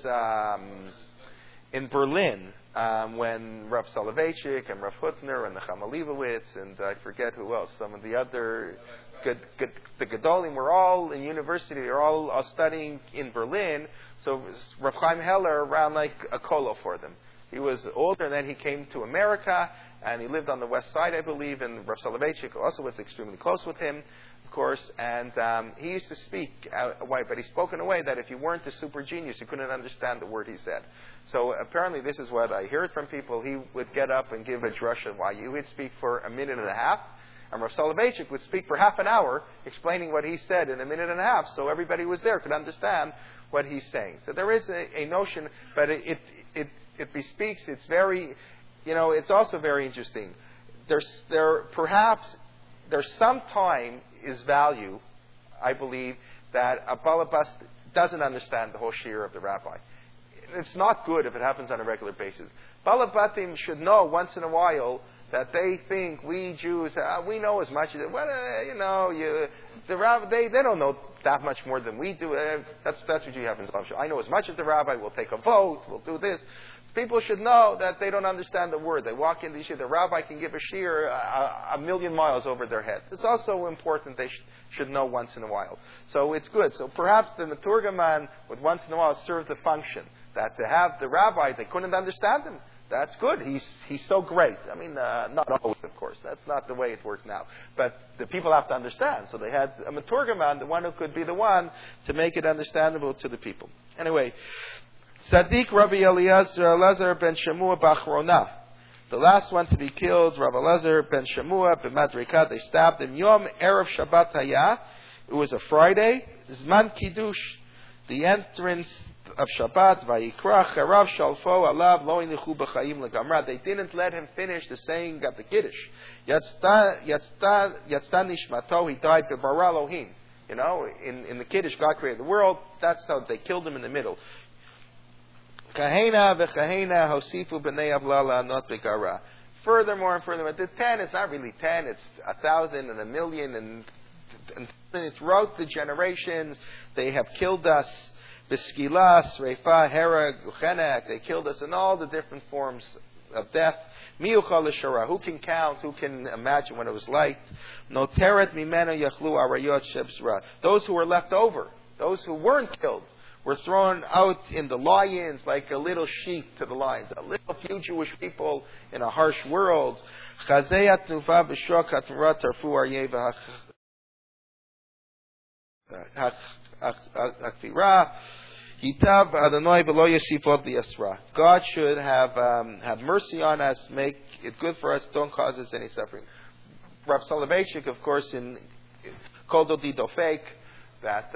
in Berlin when Rav Soloveitchik and Rav Hutner and the Chama Leibowitz and I forget who else, some of the other the Gedolim were all in university. They were all studying in Berlin. So Rav Chaim Heller ran like a kolo for them. He was older, and then he came to America, and he lived on the west side, I believe, and Rav Soloveitchik also was extremely close with him, of course, and he used to speak but he spoke in a way that if you weren't a super genius, you couldn't understand the word he said. So apparently this is what I heard from people. He would get up and give a drasha while you would speak for a minute and a half, and Rav Soloveitchik would speak for half an hour explaining what he said in a minute and a half, so everybody was there could understand what he's saying. So there is a notion, but it bespeaks, it's very, it's also very interesting. Perhaps there's some time is value, I believe, that a balabas doesn't understand the whole shir of the rabbi. It's not good if it happens on a regular basis. Balabatim should know once in a while that they think we Jews, we know as much as it. Well, they don't know that much more than we do. That's what you have in Islam. I know as much as the rabbi. We'll take a vote. We'll do this. People should know that they don't understand the word. They walk in the yeshiva. The rabbi can give a shiur a million miles over their head. It's also important they should know once in a while. So it's good. So perhaps the Meturgaman would once in a while serve the function that to have the rabbi, they couldn't understand him. That's good. He's so great. I mean, not always, of course. That's not the way it works now. But the people have to understand. So they had a Meturgaman, the one who could be the one to make it understandable to the people. Anyway, Tzaddik Rabbi Eliezer ben Shemua Bachrona. The last one to be killed, Rabbi Eliezer ben Shemua b'Madrika. They stabbed him. Yom Erev Shabbat Hayah. It was a Friday. Zman Kiddush. The entrance of Shabbat. Vayikra Charav Shalfo Alav Lo Inichu B'Chaim Legamra. They didn't let him finish the saying of the Kiddush. Yatztan Nishmato. He died b'Bara Elohim. In the Kiddush, God created the world. That's how they killed him in the middle. Kahena v'chahena hosifu b'nei avlala not begara. Furthermore, the 10 is not really 10. It's 1,000 and 1,000,000 and throughout the generations they have killed us. B'skila, sreifa, herag, uchenek. They killed us in all the different forms of death. Miuchal l'shara. Who can count? Who can imagine what it was like? Noteret mimeno yachlu arayot shebsra. Those who were left over, those who weren't killed, were thrown out in the lions like a little sheep to the lions. A little few Jewish people in a harsh world. Chazeyat nuva b'shok hatmurat tarfu aryeh v'hakfira. Hitav Adonai v'lo yasifot liyasra. God should have mercy on us, make it good for us, don't cause us any suffering. Rav Soloveitchik, of course, in Kol Dodi Dofek, that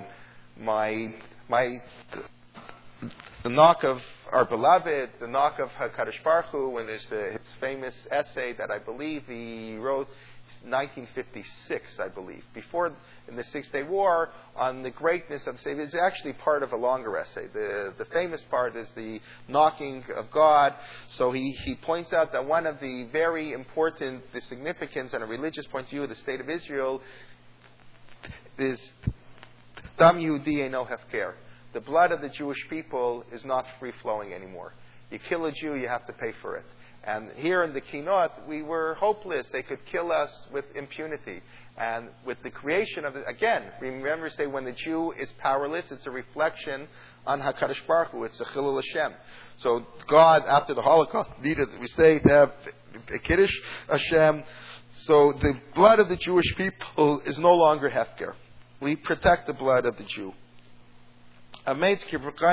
the knock of our beloved, the knock of HaKadosh Baruch Hu, when there's his famous essay that I believe he wrote 1956, I believe, before in the 6-Day War, on the greatness of the Savior. It's actually part of a longer essay. The famous part is the knocking of God. So he points out that one of the very important, the significance on a religious point of view of the state of Israel is Dam Yehudi Eino Hefker. The blood of the Jewish people is not free-flowing anymore. You kill a Jew, you have to pay for it. And here in the Kinot, we were hopeless. They could kill us with impunity. And with the creation of it, again, remember say when the Jew is powerless, it's a reflection on HaKadosh Baruch Hu. It's a Chilul Hashem. So God, after the Holocaust, needed, we say, to have a Kiddush Hashem. So the blood of the Jewish people is no longer Hefker. We protect the blood of the Jew. God,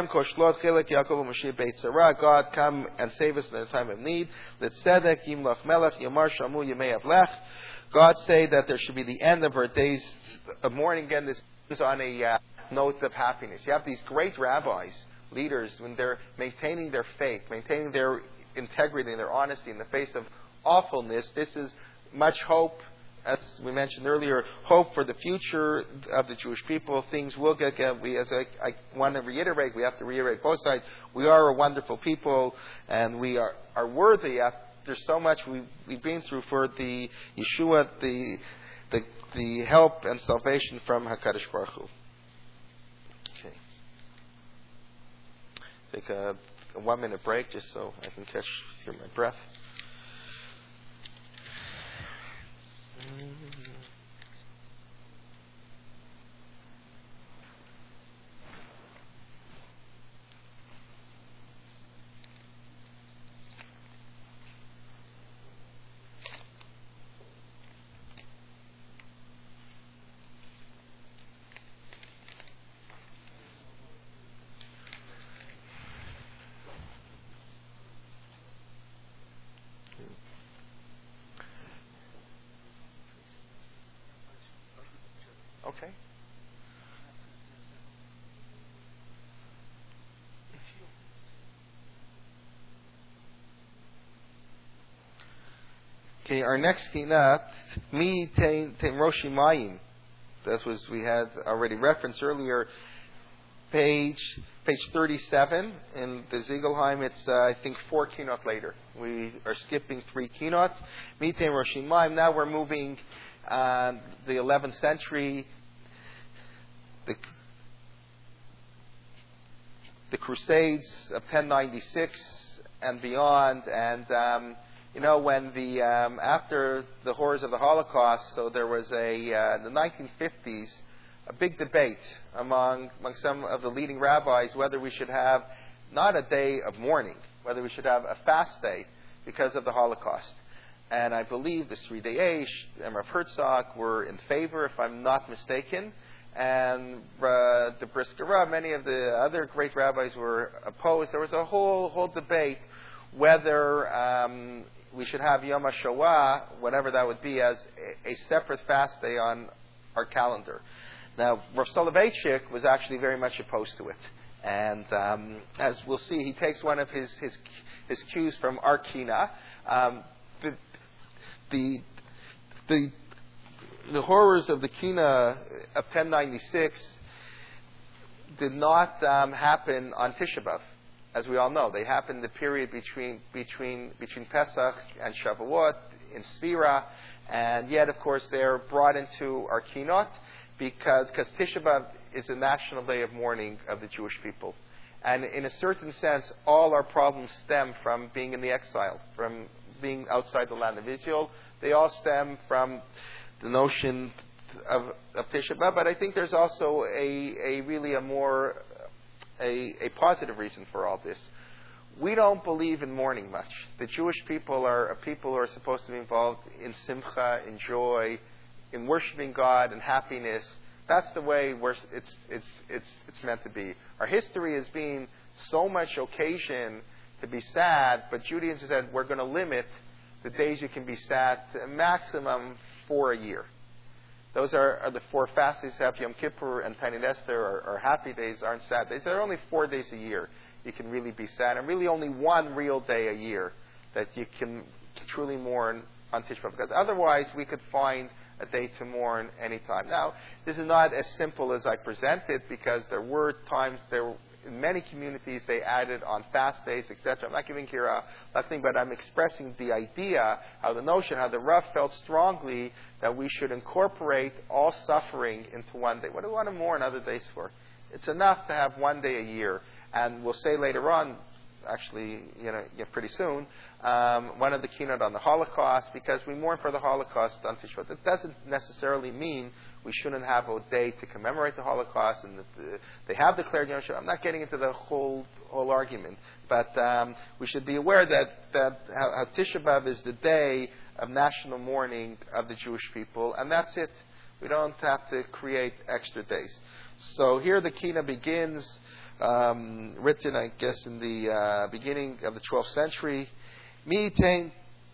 come and save us in the time of need. God say that there should be the end of our days of mourning. Again, this is on a note of happiness. You have these great rabbis, leaders, when they're maintaining their faith, maintaining their integrity and their honesty in the face of awfulness. This is much hope. As we mentioned earlier, hope for the future of the Jewish people. Things will get. I want to reiterate. We have to reiterate both sides. We are a wonderful people, and we are worthy. After so much we've been through for the Yeshua, the help and salvation from Hakadosh Baruch Hu. Okay. Take a 1-minute break just so I can hear my breath. Okay. Okay, our next kinat, mi tein Roshi Mayim. That was we had already referenced earlier. page 37 in the Ziegelheim. It's I think 4 kinot later. We are skipping 3 kinot. Mitem Rosh Hashanah. Now we're moving the 11th century. The Crusades of 1096 and beyond, and when the after the horrors of the Holocaust, so there was in the 1950s a big debate among some of the leading rabbis whether we should have not a day of mourning, whether we should have a fast day because of the Holocaust. And I believe the Sridei Eish and Rav Herzog were in favor, if I'm not mistaken. And the Brisker Rav, many of the other great rabbis were opposed. There was a whole debate whether we should have Yom HaShoah, whatever that would be, as a separate fast day on our calendar. Now, Rav Soloveitchik was actually very much opposed to it. And as we'll see, he takes one of his cues from Arkina. The horrors of the Kina of 1096 did not happen on Tisha B'Av, as we all know. They happened in the period between Pesach and Shavuot in Sfira, and yet, of course, they're brought into our Kinot because Tisha B'Av is a national day of mourning of the Jewish people. And in a certain sense, all our problems stem from being in the exile, from being outside the land of Israel. They all stem from the notion of Tisha B'Av, but I think there's also a positive reason for all this. We don't believe in mourning much. The Jewish people are a people who are supposed to be involved in simcha, in joy, in worshiping God and happiness. That's the way it's meant to be. Our history has been so much occasion to be sad, but Judaism said we're going to limit the days you can be sad to a maximum 4 a year. Those are the 4 fasts. Have Yom Kippur and Tiny Esther are happy days, aren't sad days. There are only 4 days a year you can really be sad, and really only 1 real day a year that you can truly mourn on Tisha B'Av. Because otherwise, we could find a day to mourn anytime. Now, this is not as simple as I present it, because there were times in many communities they added on fast days, etc. I'm not giving here a thing, but I'm expressing the idea, how the Rav felt strongly that we should incorporate all suffering into 1 day. What do we want to mourn other days for? It's enough to have 1 day a year. And we'll say later on, actually, pretty soon, one of the keynote on the Holocaust, because we mourn for the Holocaust on Tisha B'Av. That doesn't necessarily mean we shouldn't have a day to commemorate the Holocaust, and they have declared Yom HaShoah. I'm not getting into the whole argument, but we should be aware that how Tisha B'Av is the day of national mourning of the Jewish people, and that's it. We don't have to create extra days. So here the Kina begins, written, I guess, in the beginning of the 12th century. Mi'itein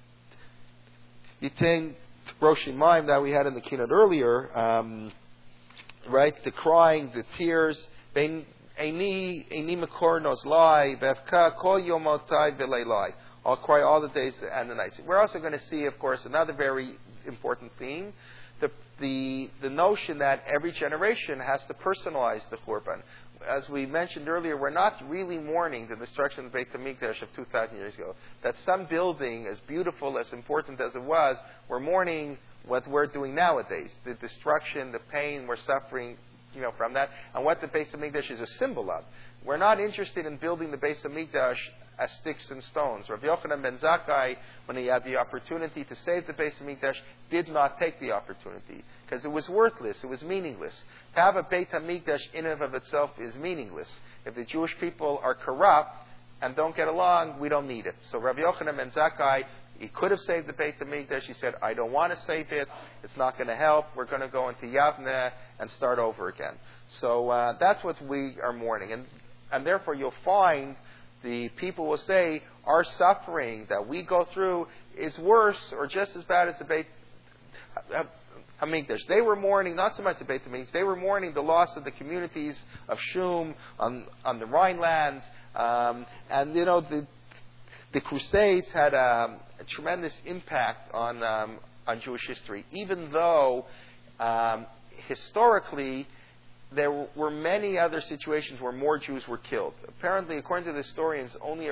Rosh Hashanah that we had in the keynote earlier, right? The crying, the tears. I'll cry all the days and the nights. We're also going to see, of course, another very important theme. The notion that every generation has to personalize the Korban. As we mentioned earlier, we're not really mourning the destruction of Beit HaMikdash of 2,000 years ago. That some building, as beautiful, as important as it was, we're mourning what we're doing nowadays. The destruction, the pain we're suffering, from that, and what the Beit HaMikdash is a symbol of. We're not interested in building the Beit HaMikdash as sticks and stones. Rabbi Yochanan ben Zakkai, when he had the opportunity to save the Beit HaMikdash, did not take the opportunity because it was worthless, it was meaningless. To have a Beit HaMikdash in and of itself is meaningless. If the Jewish people are corrupt and don't get along, we don't need it. So Rabbi Yochanan ben Zakkai, he could have saved the Beit HaMikdash. He said, I don't want to save it. It's not going to help. We're going to go into Yavneh and start over again. So that's what we are mourning. And therefore you'll find the people will say, our suffering that we go through is worse or just as bad as the Beit HaMikdash. They were mourning, not so much the Beit HaMikdash, they were mourning the loss of the communities of Shum on the Rhineland. And the Crusades had a tremendous impact on Jewish history, even though historically there were many other situations where more Jews were killed. Apparently, according to the historians,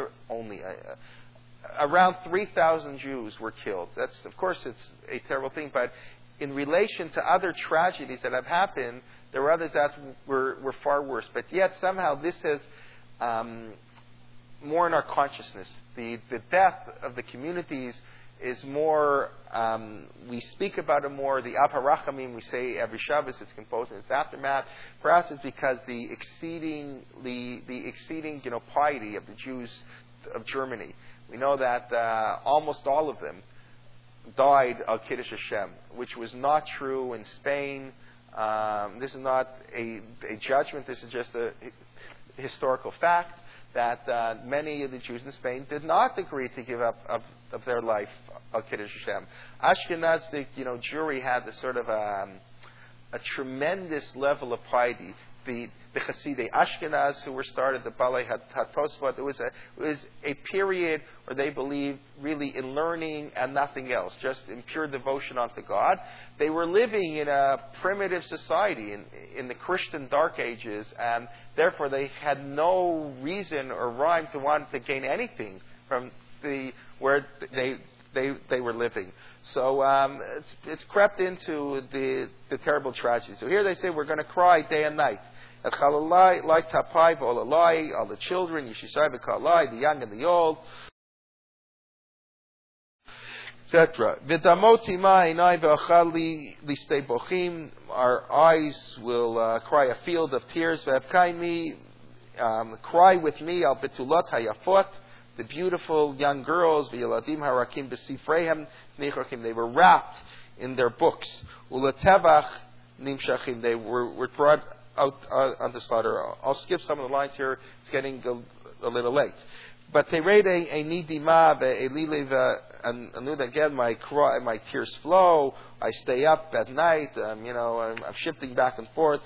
around 3,000 Jews were killed. That's, of course, it's a terrible thing, but in relation to other tragedies that have happened, there were others that were far worse. But yet, somehow, this has more in our consciousness. The death of the communities is more, we speak about it more. The Ab HaRachamim, we say every Shabbos, it's composed in its aftermath. Perhaps it's because the exceeding piety of the Jews of Germany. We know that almost all of them died al Kiddush Hashem, which was not true in Spain. This is not a judgment. This is just a historical fact that many of the Jews in Spain did not agree to give up of their life al Kiddush Hashem. Ashkenazic, Jewry had this sort of a tremendous level of piety. The Hasidei Ashkenaz who were started, the Balei HaTosfot, it was a period where they believed really in learning and nothing else, just in pure devotion unto God. They were living in a primitive society in the Christian Dark Ages, and therefore they had no reason or rhyme to want to gain anything from where they were living. So it's crept into the terrible tragedy. So here they say we're going to cry day and night. At Chalalai, like Tapai, V'olalai, all the children, Yishisai V'kalai, the young and the old, etc. V'damoti ma'inai v'achali listei bochim, our eyes will cry a field of tears. V'evkaimi, cry with me, al betulot hayafot, the beautiful young girls, v'yeladim harakim b'sifreihem nichachim, they were wrapped in their books. Ulatevach nimshachim, they were brought out on the slaughter. I'll skip some of the lines here. It's getting a little late. But they read a nidima, a liliv, and again my tears flow. I stay up at night. I'm shifting back and forth.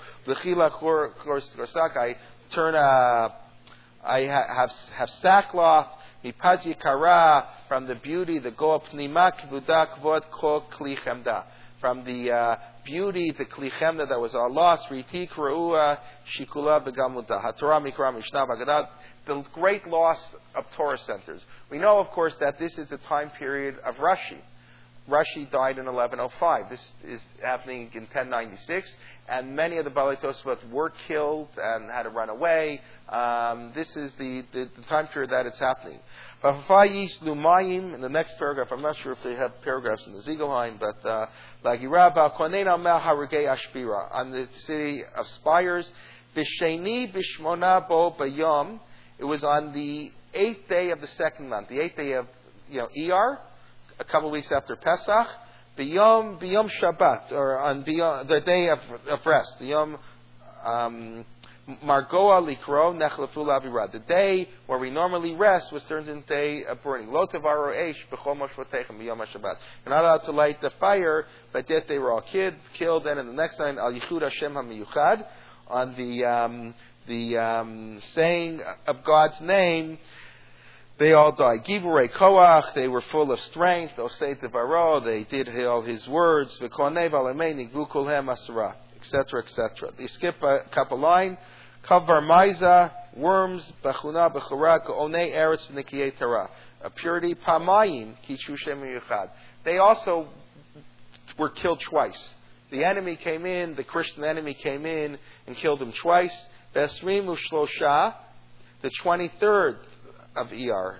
I turn. I have sackcloth. Mipazi kara, from the beauty, the go pnima kvuda kvod kol kli chemda. From the beauty, the kli chemda that was our loss, riti kra'ua shikula begamuda hatorah mikra mishnah bagadat, the great loss of Torah centers. We know, of course, that this is the time period of Rashi. Rashi died in 1105. This is happening in 1096, and many of the Balei Tosfot were killed and had to run away. This is the time period that it's happening. In the next paragraph, I'm not sure if they have paragraphs in the Ziegelheim, but on the city of Spires, B'sheni b'shmona bo bayom. It was on the 8th day of the second month, the 8th day of Iyar, a couple of weeks after Pesach, b'yom Shabbat, or on the day of rest, the Yom Margoa Likro Nechlefu Lavirad. The day where we normally rest was turned into a day of burning. Lo tavaro eish b'chol moshvotechem b'yom HaShabbat. You're not allowed to light the fire, but yet they were all killed. Then in the next line, Al Yichud Hashem HaMiyuchad, on the saying of God's name, they all died. Giburei Koach, they were full of strength. Osei Tevaro, they did all his words. V'konei v'alemei nigvu kolhem asara, etc., etc. They skip a couple lines. Kavar Maiza, worms, Bachuna, Bechura, Onei Eretz, Nikiyei Tara. A purity, Pamayim, Kishu Shem Yuchad. They also were killed twice. The enemy came in, the Christian enemy came in and killed them twice. Vesrim Ushlosha, the 23rd of Iyar.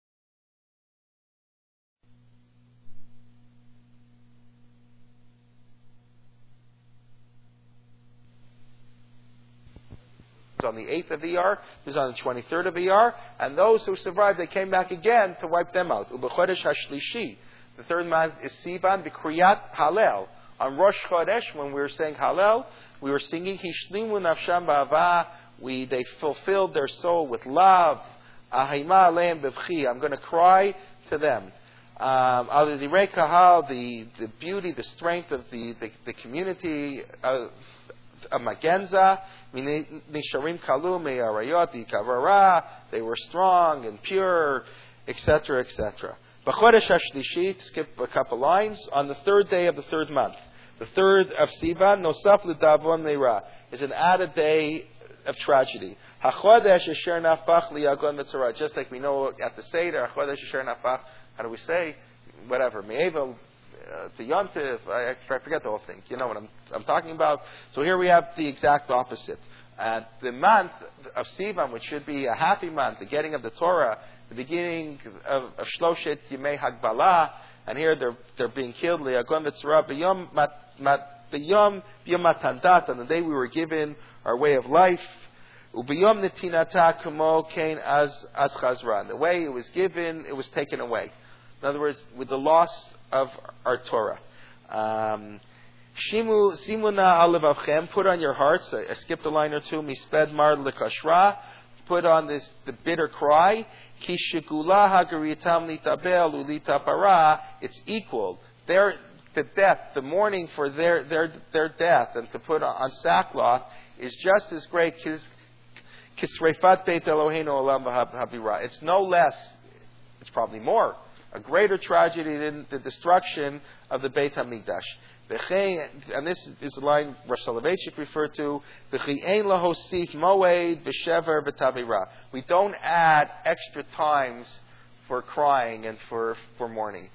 On the 8th of Iyar, it was on the 23rd of Iyar, and those who survived, they came back again to wipe them out. Ubechodesh Hashlishi, the third month is Sivan, B'Kriyat Halel. On Rosh Chodesh, when we were saying Halel, we were singing Hishlimu Nafsham Ba'ava. They fulfilled their soul with love. Ahima Aleim Bevchi. I'm going to cry to them. Al Direi Kahal, the beauty, the strength of the community of Magenza. Nisharim Kalu Me'arayot Kavara. They were strong and pure, etc., etc. B'Chodesh Hashlishi, skip a couple lines, on the third day of the third month. The 3rd of Sivan, Nosaf L'Davon Meira, is an added day of tragedy. HaChodesh Asher Nafach Liyagon Mitzrayim. Just like we know at the Seder, HaChodesh Asher Nafach, how do we say? Whatever. Me'evel, to Yontif, I forget the whole thing. You know what I'm talking about. So here we have the exact opposite. The month of Sivan, which should be a happy month, the getting of the Torah, the beginning of Shloshet Yimei Hagbala, and here they're being killed. Liyagon Mitzrayim b'yom matandat, on the day we were given our way of life. Ubiyom netinata kamo kain as chazran. The way it was given, it was taken away. In other words, with the loss of our Torah. Shimu simuna alevavchem. Put on your hearts. I skipped a line or two. Misped mar lekashra. Put on the bitter cry. Kishigula hagaritam litabel ulitapara. It's equal. The death, the mourning for their death, and to put on sackcloth is just as great. It's no less, it's probably more, a greater tragedy than the destruction of the Beit HaMikdash. And this is a line Rosh Soloveitchik referred to. We don't add extra times for crying and for mourning.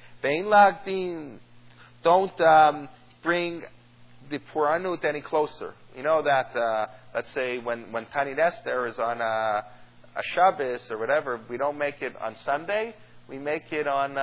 Don't bring the Puranut any closer. You know that, let's say, when Tani Esther is on a Shabbos or whatever, we don't make it on Sunday. We make it on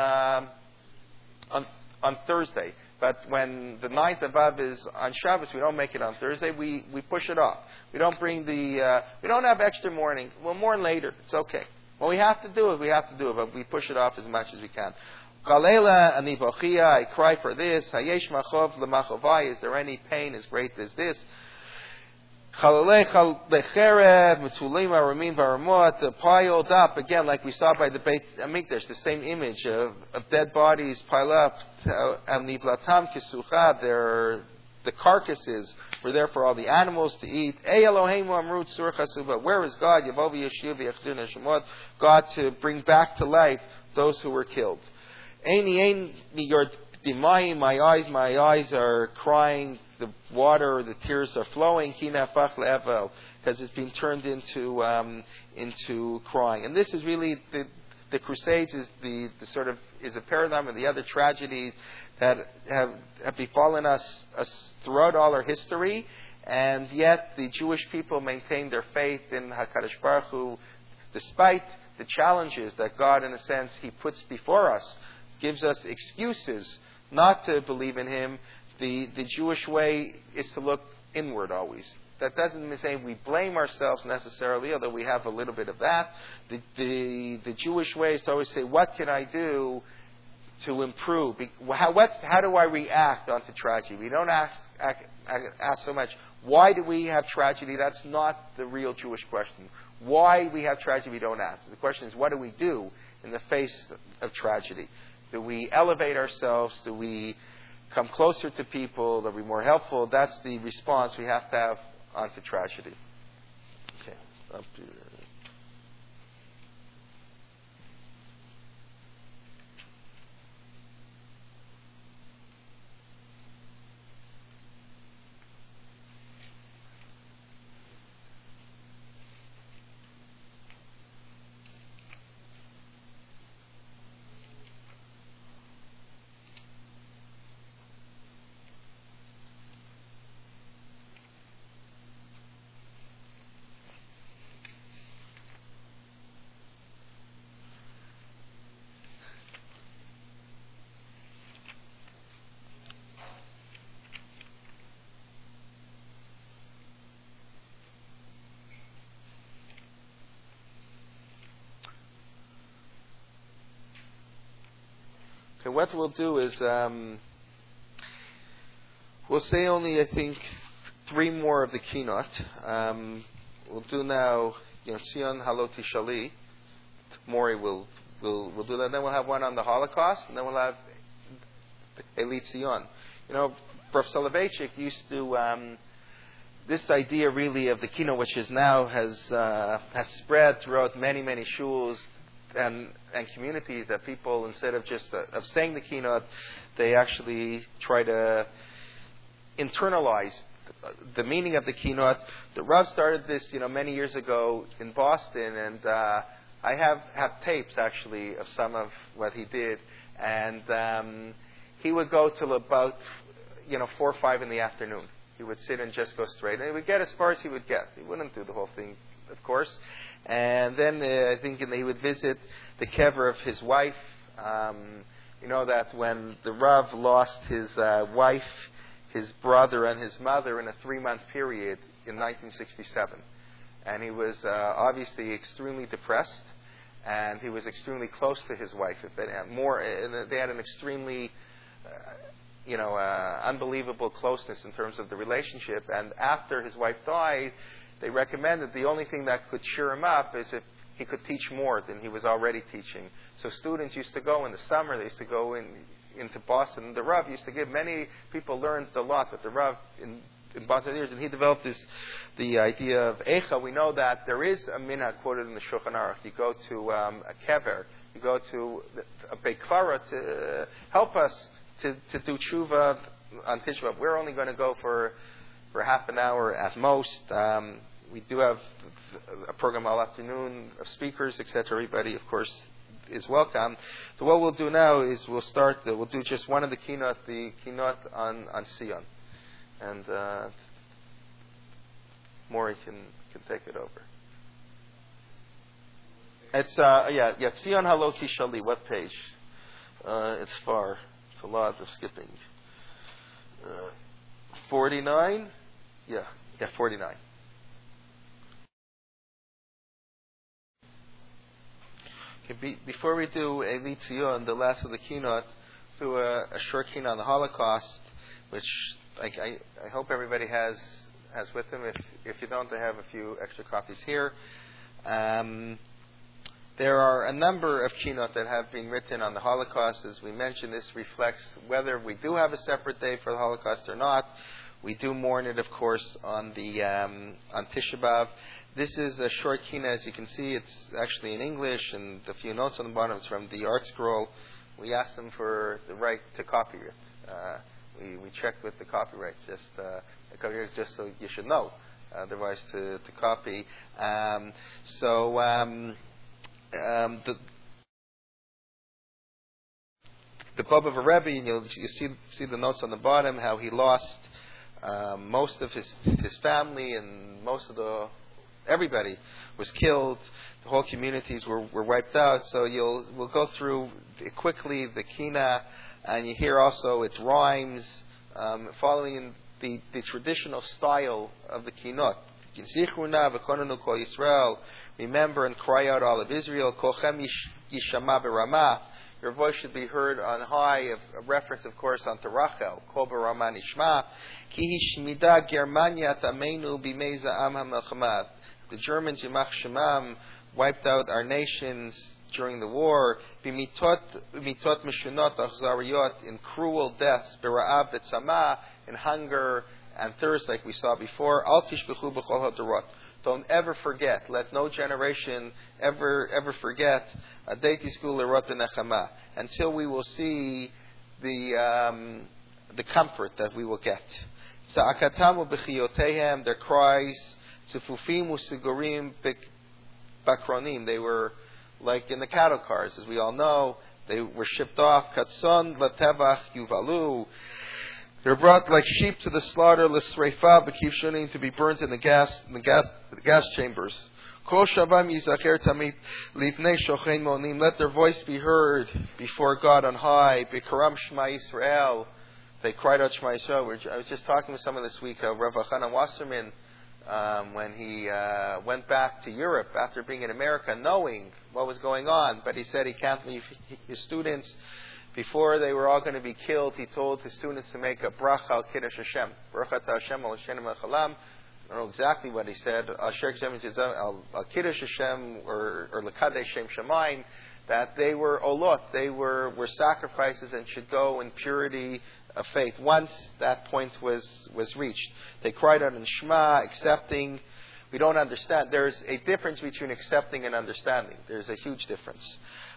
Thursday. But when the 9th of Av is on Shabbos, we don't make it on Thursday. We push it off. We don't bring we don't have extra mourning. We'll mourn later. It's okay. When we have to do it, we have to do it. But we push it off as much as we can. Galela anivochia, I cry for this. Hayesh machov lemachovai. Is there any pain as great as this? Chalalei lecherev metulim aramim varamot, piled up again, like we saw by the Beit Hamikdash, the same image of dead bodies piled up. Amniblatam kisucha. The carcasses were there for all the animals to eat. Ey Eloheinu amrut sur chasuba. Where is God? Yavov yeshiv yachzir neshemot. God to bring back to life those who were killed. Your dimai, my eyes are crying. The water, the tears are flowing. Because it's been turned into crying. And this is really the Crusades is the sort of is a paradigm of the other tragedies that have befallen us throughout all our history. And yet the Jewish people maintain their faith in HaKadosh Baruch Hu, despite the challenges that God, in a sense, He puts before us. Gives us excuses not to believe in Him. The Jewish way is to look inward always. That doesn't say we blame ourselves necessarily, although we have a little bit of that. The Jewish way is to always say, what can I do to improve? How do I react onto tragedy? We don't ask so much, why do we have tragedy? That's not the real Jewish question. Why we have tragedy, we don't ask. The question is, what do we do in the face of tragedy? Do we elevate ourselves? Do we come closer to people? Are we more helpful? That's the response we have to have onto tragedy. Okay. Up to Okay, what we'll do is we'll say only, I think, 3 more of the keynote. We'll do now, Tzion Haloti Shali. Maury will do that. Then we'll have one on the Holocaust, and then we'll have Eli Tzion. Rav Soloveitchik used to this idea really of the keynote, which is now has spread throughout many shuls and communities, that people, instead of just of saying the keynote, they actually try to internalized the meaning of the Kinot. The Rav started this, many years ago in Boston, and I have tapes actually of some of what he did. And he would go till about 4 or 5 in the afternoon. He would sit and just go straight, and he would get as far as he would get. He wouldn't do the whole thing, of course. And then I think he would visit the kever of his wife. You know that when the Rav lost his wife, his brother, and his mother in a 3-month period in 1967. And he was obviously extremely depressed, and he was extremely close to his wife. They had an extremely, unbelievable closeness in terms of the relationship. And after his wife died, they recommended the only thing that could cheer him up is if he could teach more than he was already teaching. So students used to go in the summer. They used to go into Boston. The Rav used to give. Many people learned a lot with the Rav in Boston years, and he developed the idea of Eicha. We know that there is a minhag quoted in the Shulchan Aruch. You go to a kever, you go to a Beikvara to help us to do tshuva on Tisha B'Av. We're only going to go for half an hour at most. We do have a program all afternoon of speakers, etc. Everybody, of course, is welcome. So what we'll do now is we'll do just one of the Kinot on Sion. And Maury can take it over. It's Sion Halo Kishali. What page? It's far. It's a lot of skipping. 49. Yeah, 49. Okay, before we do Eli Tzion, the last of the Kinot, do a short Kinot on the Holocaust, which I hope everybody has with them. If you don't, I have a few extra copies here. There are a number of Kinot that have been written on the Holocaust. As we mentioned, this reflects whether we do have a separate day for the Holocaust or not. We do mourn it, of course, on Tisha B'Av. This is a short Kinot. As you can see, it's actually in English, and a few notes on the bottom. It's from the Art Scroll. We asked them for the right to copy it. We checked with the copyright, just so you should know, otherwise to copy. The Baba Rebbe, you see the notes on the bottom, how he lost most of his family, and everybody was killed. The whole communities were wiped out. So we'll go through quickly the Kina, and you hear also its rhymes, following the traditional style of the Kinot. Remember and cry out, all of Israel. Your voice should be heard on high. A reference, of course, on Rachel. Kol b'Rama nishma. Ki hishmida Germania tamenu b'mei za'am ha'melchama. The Germans, Yimach Shemam, wiped out our nations during the war. B'mitot mishunot achzariyot, in cruel deaths. B'ra'ab b'tzama, in hunger and thirst, like we saw before. Al tishbechu b'chol hadorot. Don't ever forget. Let no generation ever forget. Until we will see the comfort that we will get. Their cries. They were like in the cattle cars, as we all know. They were shipped off. Katson latevach yuvalu. They're brought like sheep to the slaughter, l'sreifa b'kivshunim, to be burnt in the gas chambers. Kol shavam yizacher tamit livnei shochein monim. Let their voice be heard before God on high. B'karam Shema Yisrael. They cried out Shema Yisrael. I was just talking with someone this week, Rav Chanan Wasserman, when he went back to Europe after being in America, knowing what was going on, but he said he can't leave his students. Before they were all going to be killed, he told his students to make a bracha al Kiddush Hashem. Bracha Hashem al Shenim Echalam. I don't know exactly what he said. Al Kiddush Hashem or L'Kadesh Shem Shemaim. That they were olot, they were sacrifices and should go in purity of faith. Once that point was reached, they cried out in Shema, accepting. We don't understand. There's a difference between accepting and understanding. There's a huge difference.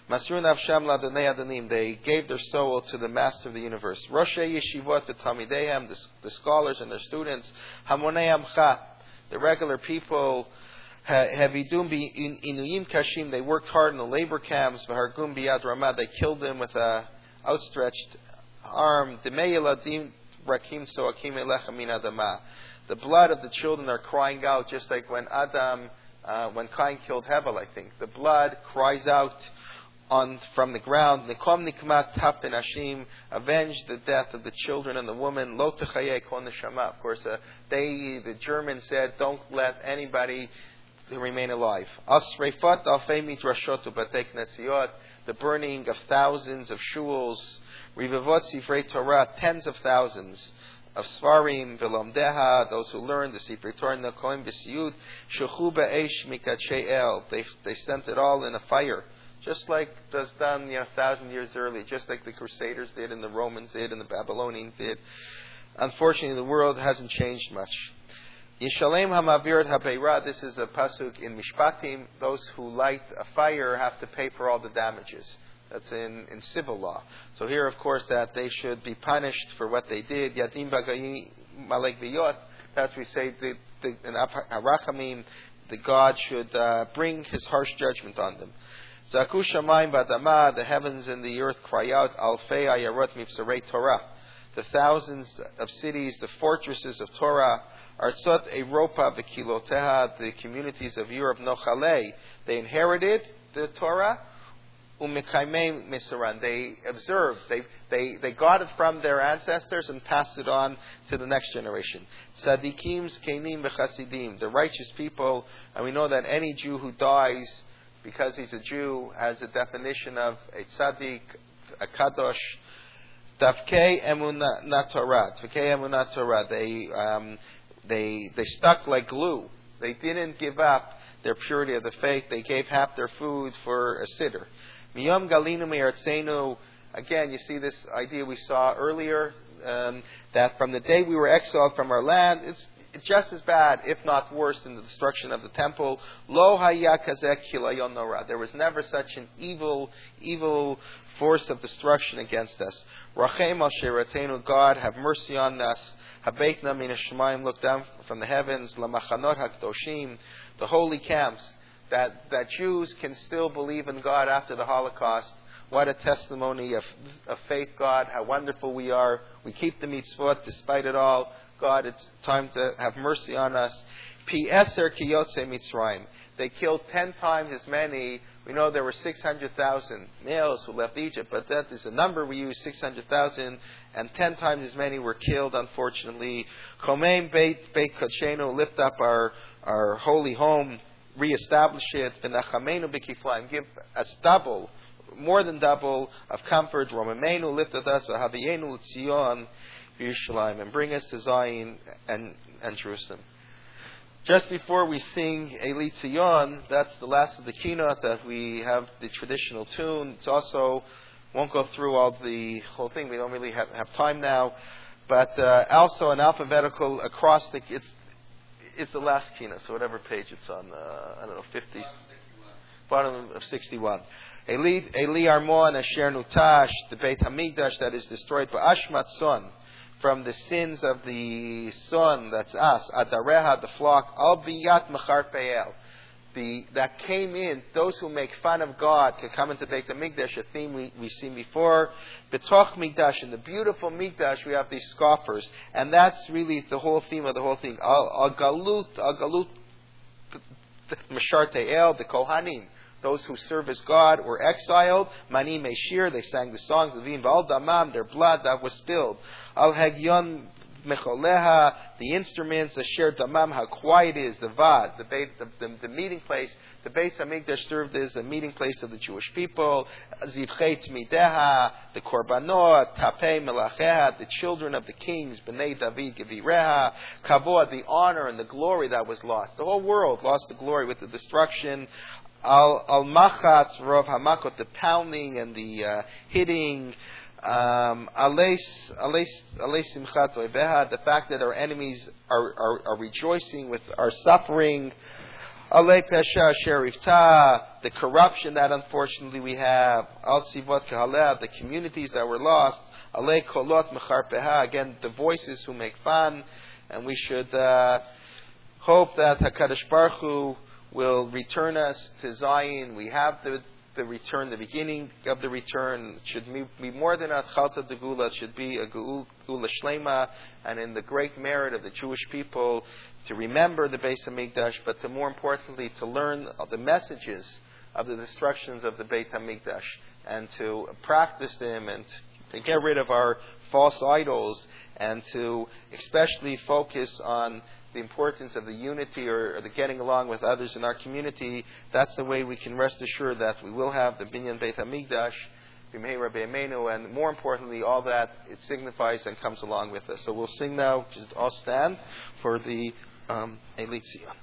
Masru nafsham ladonei adanim. They gave their soul to the Master of the universe. Roshei yeshivot v'talmidehem, the scholars and their students. Hamonei amcha, the regular people. Havidum inuyim kashim. They worked hard in the labor camps. V'hargum biyad ramah. They killed them with a outstretched arm. Demei eladim rakim soakim elecha min adamah. The blood of the children are crying out, just like when when Cain killed Hevel, I think. The blood cries out from the ground. Nikom nikmat tapin ashim. Avenge the death of the children and the woman. Lo techaye kon neshama. Of course, the Germans said, don't let anybody remain alive. Asreifat alfei midrashot ubatei knetziot. The burning of thousands of shuls. Rivavot sifrei Torah, tens of thousands of Svarim, Vilomdeha, those who learned the Sifrei Torah, Nekoim B'Siyud, Shechu B'Eish Mikatshei El. They sent it all in a fire, just like was done 1,000 years earlier, just like the Crusaders did, and the Romans did, and the Babylonians did. Unfortunately, the world hasn't changed much. Yishalem Hamavirat Habeira. This is a pasuk in Mishpatim. Those who light a fire have to pay for all the damages. That's in civil law. So here, of course, that they should be punished for what they did. Yadim b'gayi malek b'yot. That's we say in Arachamim, the God should bring His harsh judgment on them. Zaku shamayim b'adama. The heavens and the earth cry out. Alfei ayarot mifsarei Torah. The thousands of cities, the fortresses of Torah. Artzot Europa v'kiloteha. The communities of Europe, Nochalei. They inherited the Torah. They observed, they got it from their ancestors and passed it on to the next generation. Tzadikim, Zkenim, v'chasidim, the righteous people, and we know that any Jew who dies because he's a Jew has a definition of a tzaddik, a kadosh. Davkei emunat Torah. They stuck like glue. They didn't give up their purity of the faith. They gave half their food for a siddur. Miyom galinu me'artzenu. Again, you see this idea we saw earlier, that from the day we were exiled from our land, it's just as bad, if not worse, than the destruction of the temple. Lo haya kazeh kilayon nora. There was never such an evil force of destruction against us. Rachem al sheratenu. God, have mercy on us. Habeitna min hashemayim. Look down from the heavens. Lamachanot hakdoshim. The holy camps. That Jews can still believe in God after the Holocaust. What a testimony of faith, God. How wonderful we are. We keep the mitzvot despite it all. God, it's time to have mercy on us. Pi eser kiyotze Mitzrayim. They killed 10 times as many. We know there were 600,000 males who left Egypt, but that is a number we use, 600,000, and 10 times as many were killed, unfortunately. Chomeim Beit Kodshenu, lift up our holy home. Reestablish it, v'nachamenu b'kiflayim, give us double, more than double of comfort. Romamenu, lift us, v'haviyenu Tzion v'Yerushalayim, and bring us to Zion and Jerusalem. Just before we sing Eli Tzion, that's the last of the keynote, that we have the traditional tune. It's also, won't go through the whole thing, we don't really have time now, but also an alphabetical acrostic. It's the last keynote, so whatever page it's on, 50, bottom of 61. Eli Armon Asher Nutash, the Beit Hamikdash that is destroyed, Ba'ashmat Son, from the sins of the son, that's us, Adareha, the flock, Al Biyat Machar Pe'el, that came in, those who make fun of God could come into Beit HaMikdash, a theme we've seen before. B'toch Mikdash, in the beautiful Mikdash, we have these scoffers. And that's really the whole theme of the whole thing. Al Galut, Mashar Te'el, the Kohanim, those who serve as God, were exiled. Mani Meshir, they sang the songs of Vim V'al Damam, their blood that was spilled. Al Hagyon Mecholeha, the instruments, the Asher Damam, how quiet it is, the Vad, the meeting place. The Beis HaMikdash served as a meeting place of the Jewish people. Zivchei Tmideha, the Korbanot, Tapei Melacheha, the children of the kings, Bnei David Gevireha, Kavod, the honor and the glory that was lost. The whole world lost the glory with the destruction. Al Machatz Rov Hamakot, the pounding and the hitting. Alei Simchat Oibeha, the fact that our enemies are rejoicing with our suffering. Alei Pesha Sherifta, the corruption that unfortunately we have. Al Tzivot Kahalev, the communities that were lost. Alei Kolot Mecharpeha, again, the voices who make fun. And we should hope that HaKadosh Baruch Hu will return us to Zion. We have the return, the beginning of the return. It should be more than a Chalta de Gula. It should be a Gula Shlema, and in the great merit of the Jewish people to remember the Beis HaMikdash, but to more importantly to learn the messages of the destructions of the Beit HaMikdash and to practice them and to get rid of our false idols and to especially focus on the importance of the unity or the getting along with others in our community. That's the way we can rest assured that we will have the Binyan Beit HaMikdash, B'meira B'yameinu, and more importantly, all that it signifies and comes along with us. So we'll sing now, just all stand for the Eilit Zion.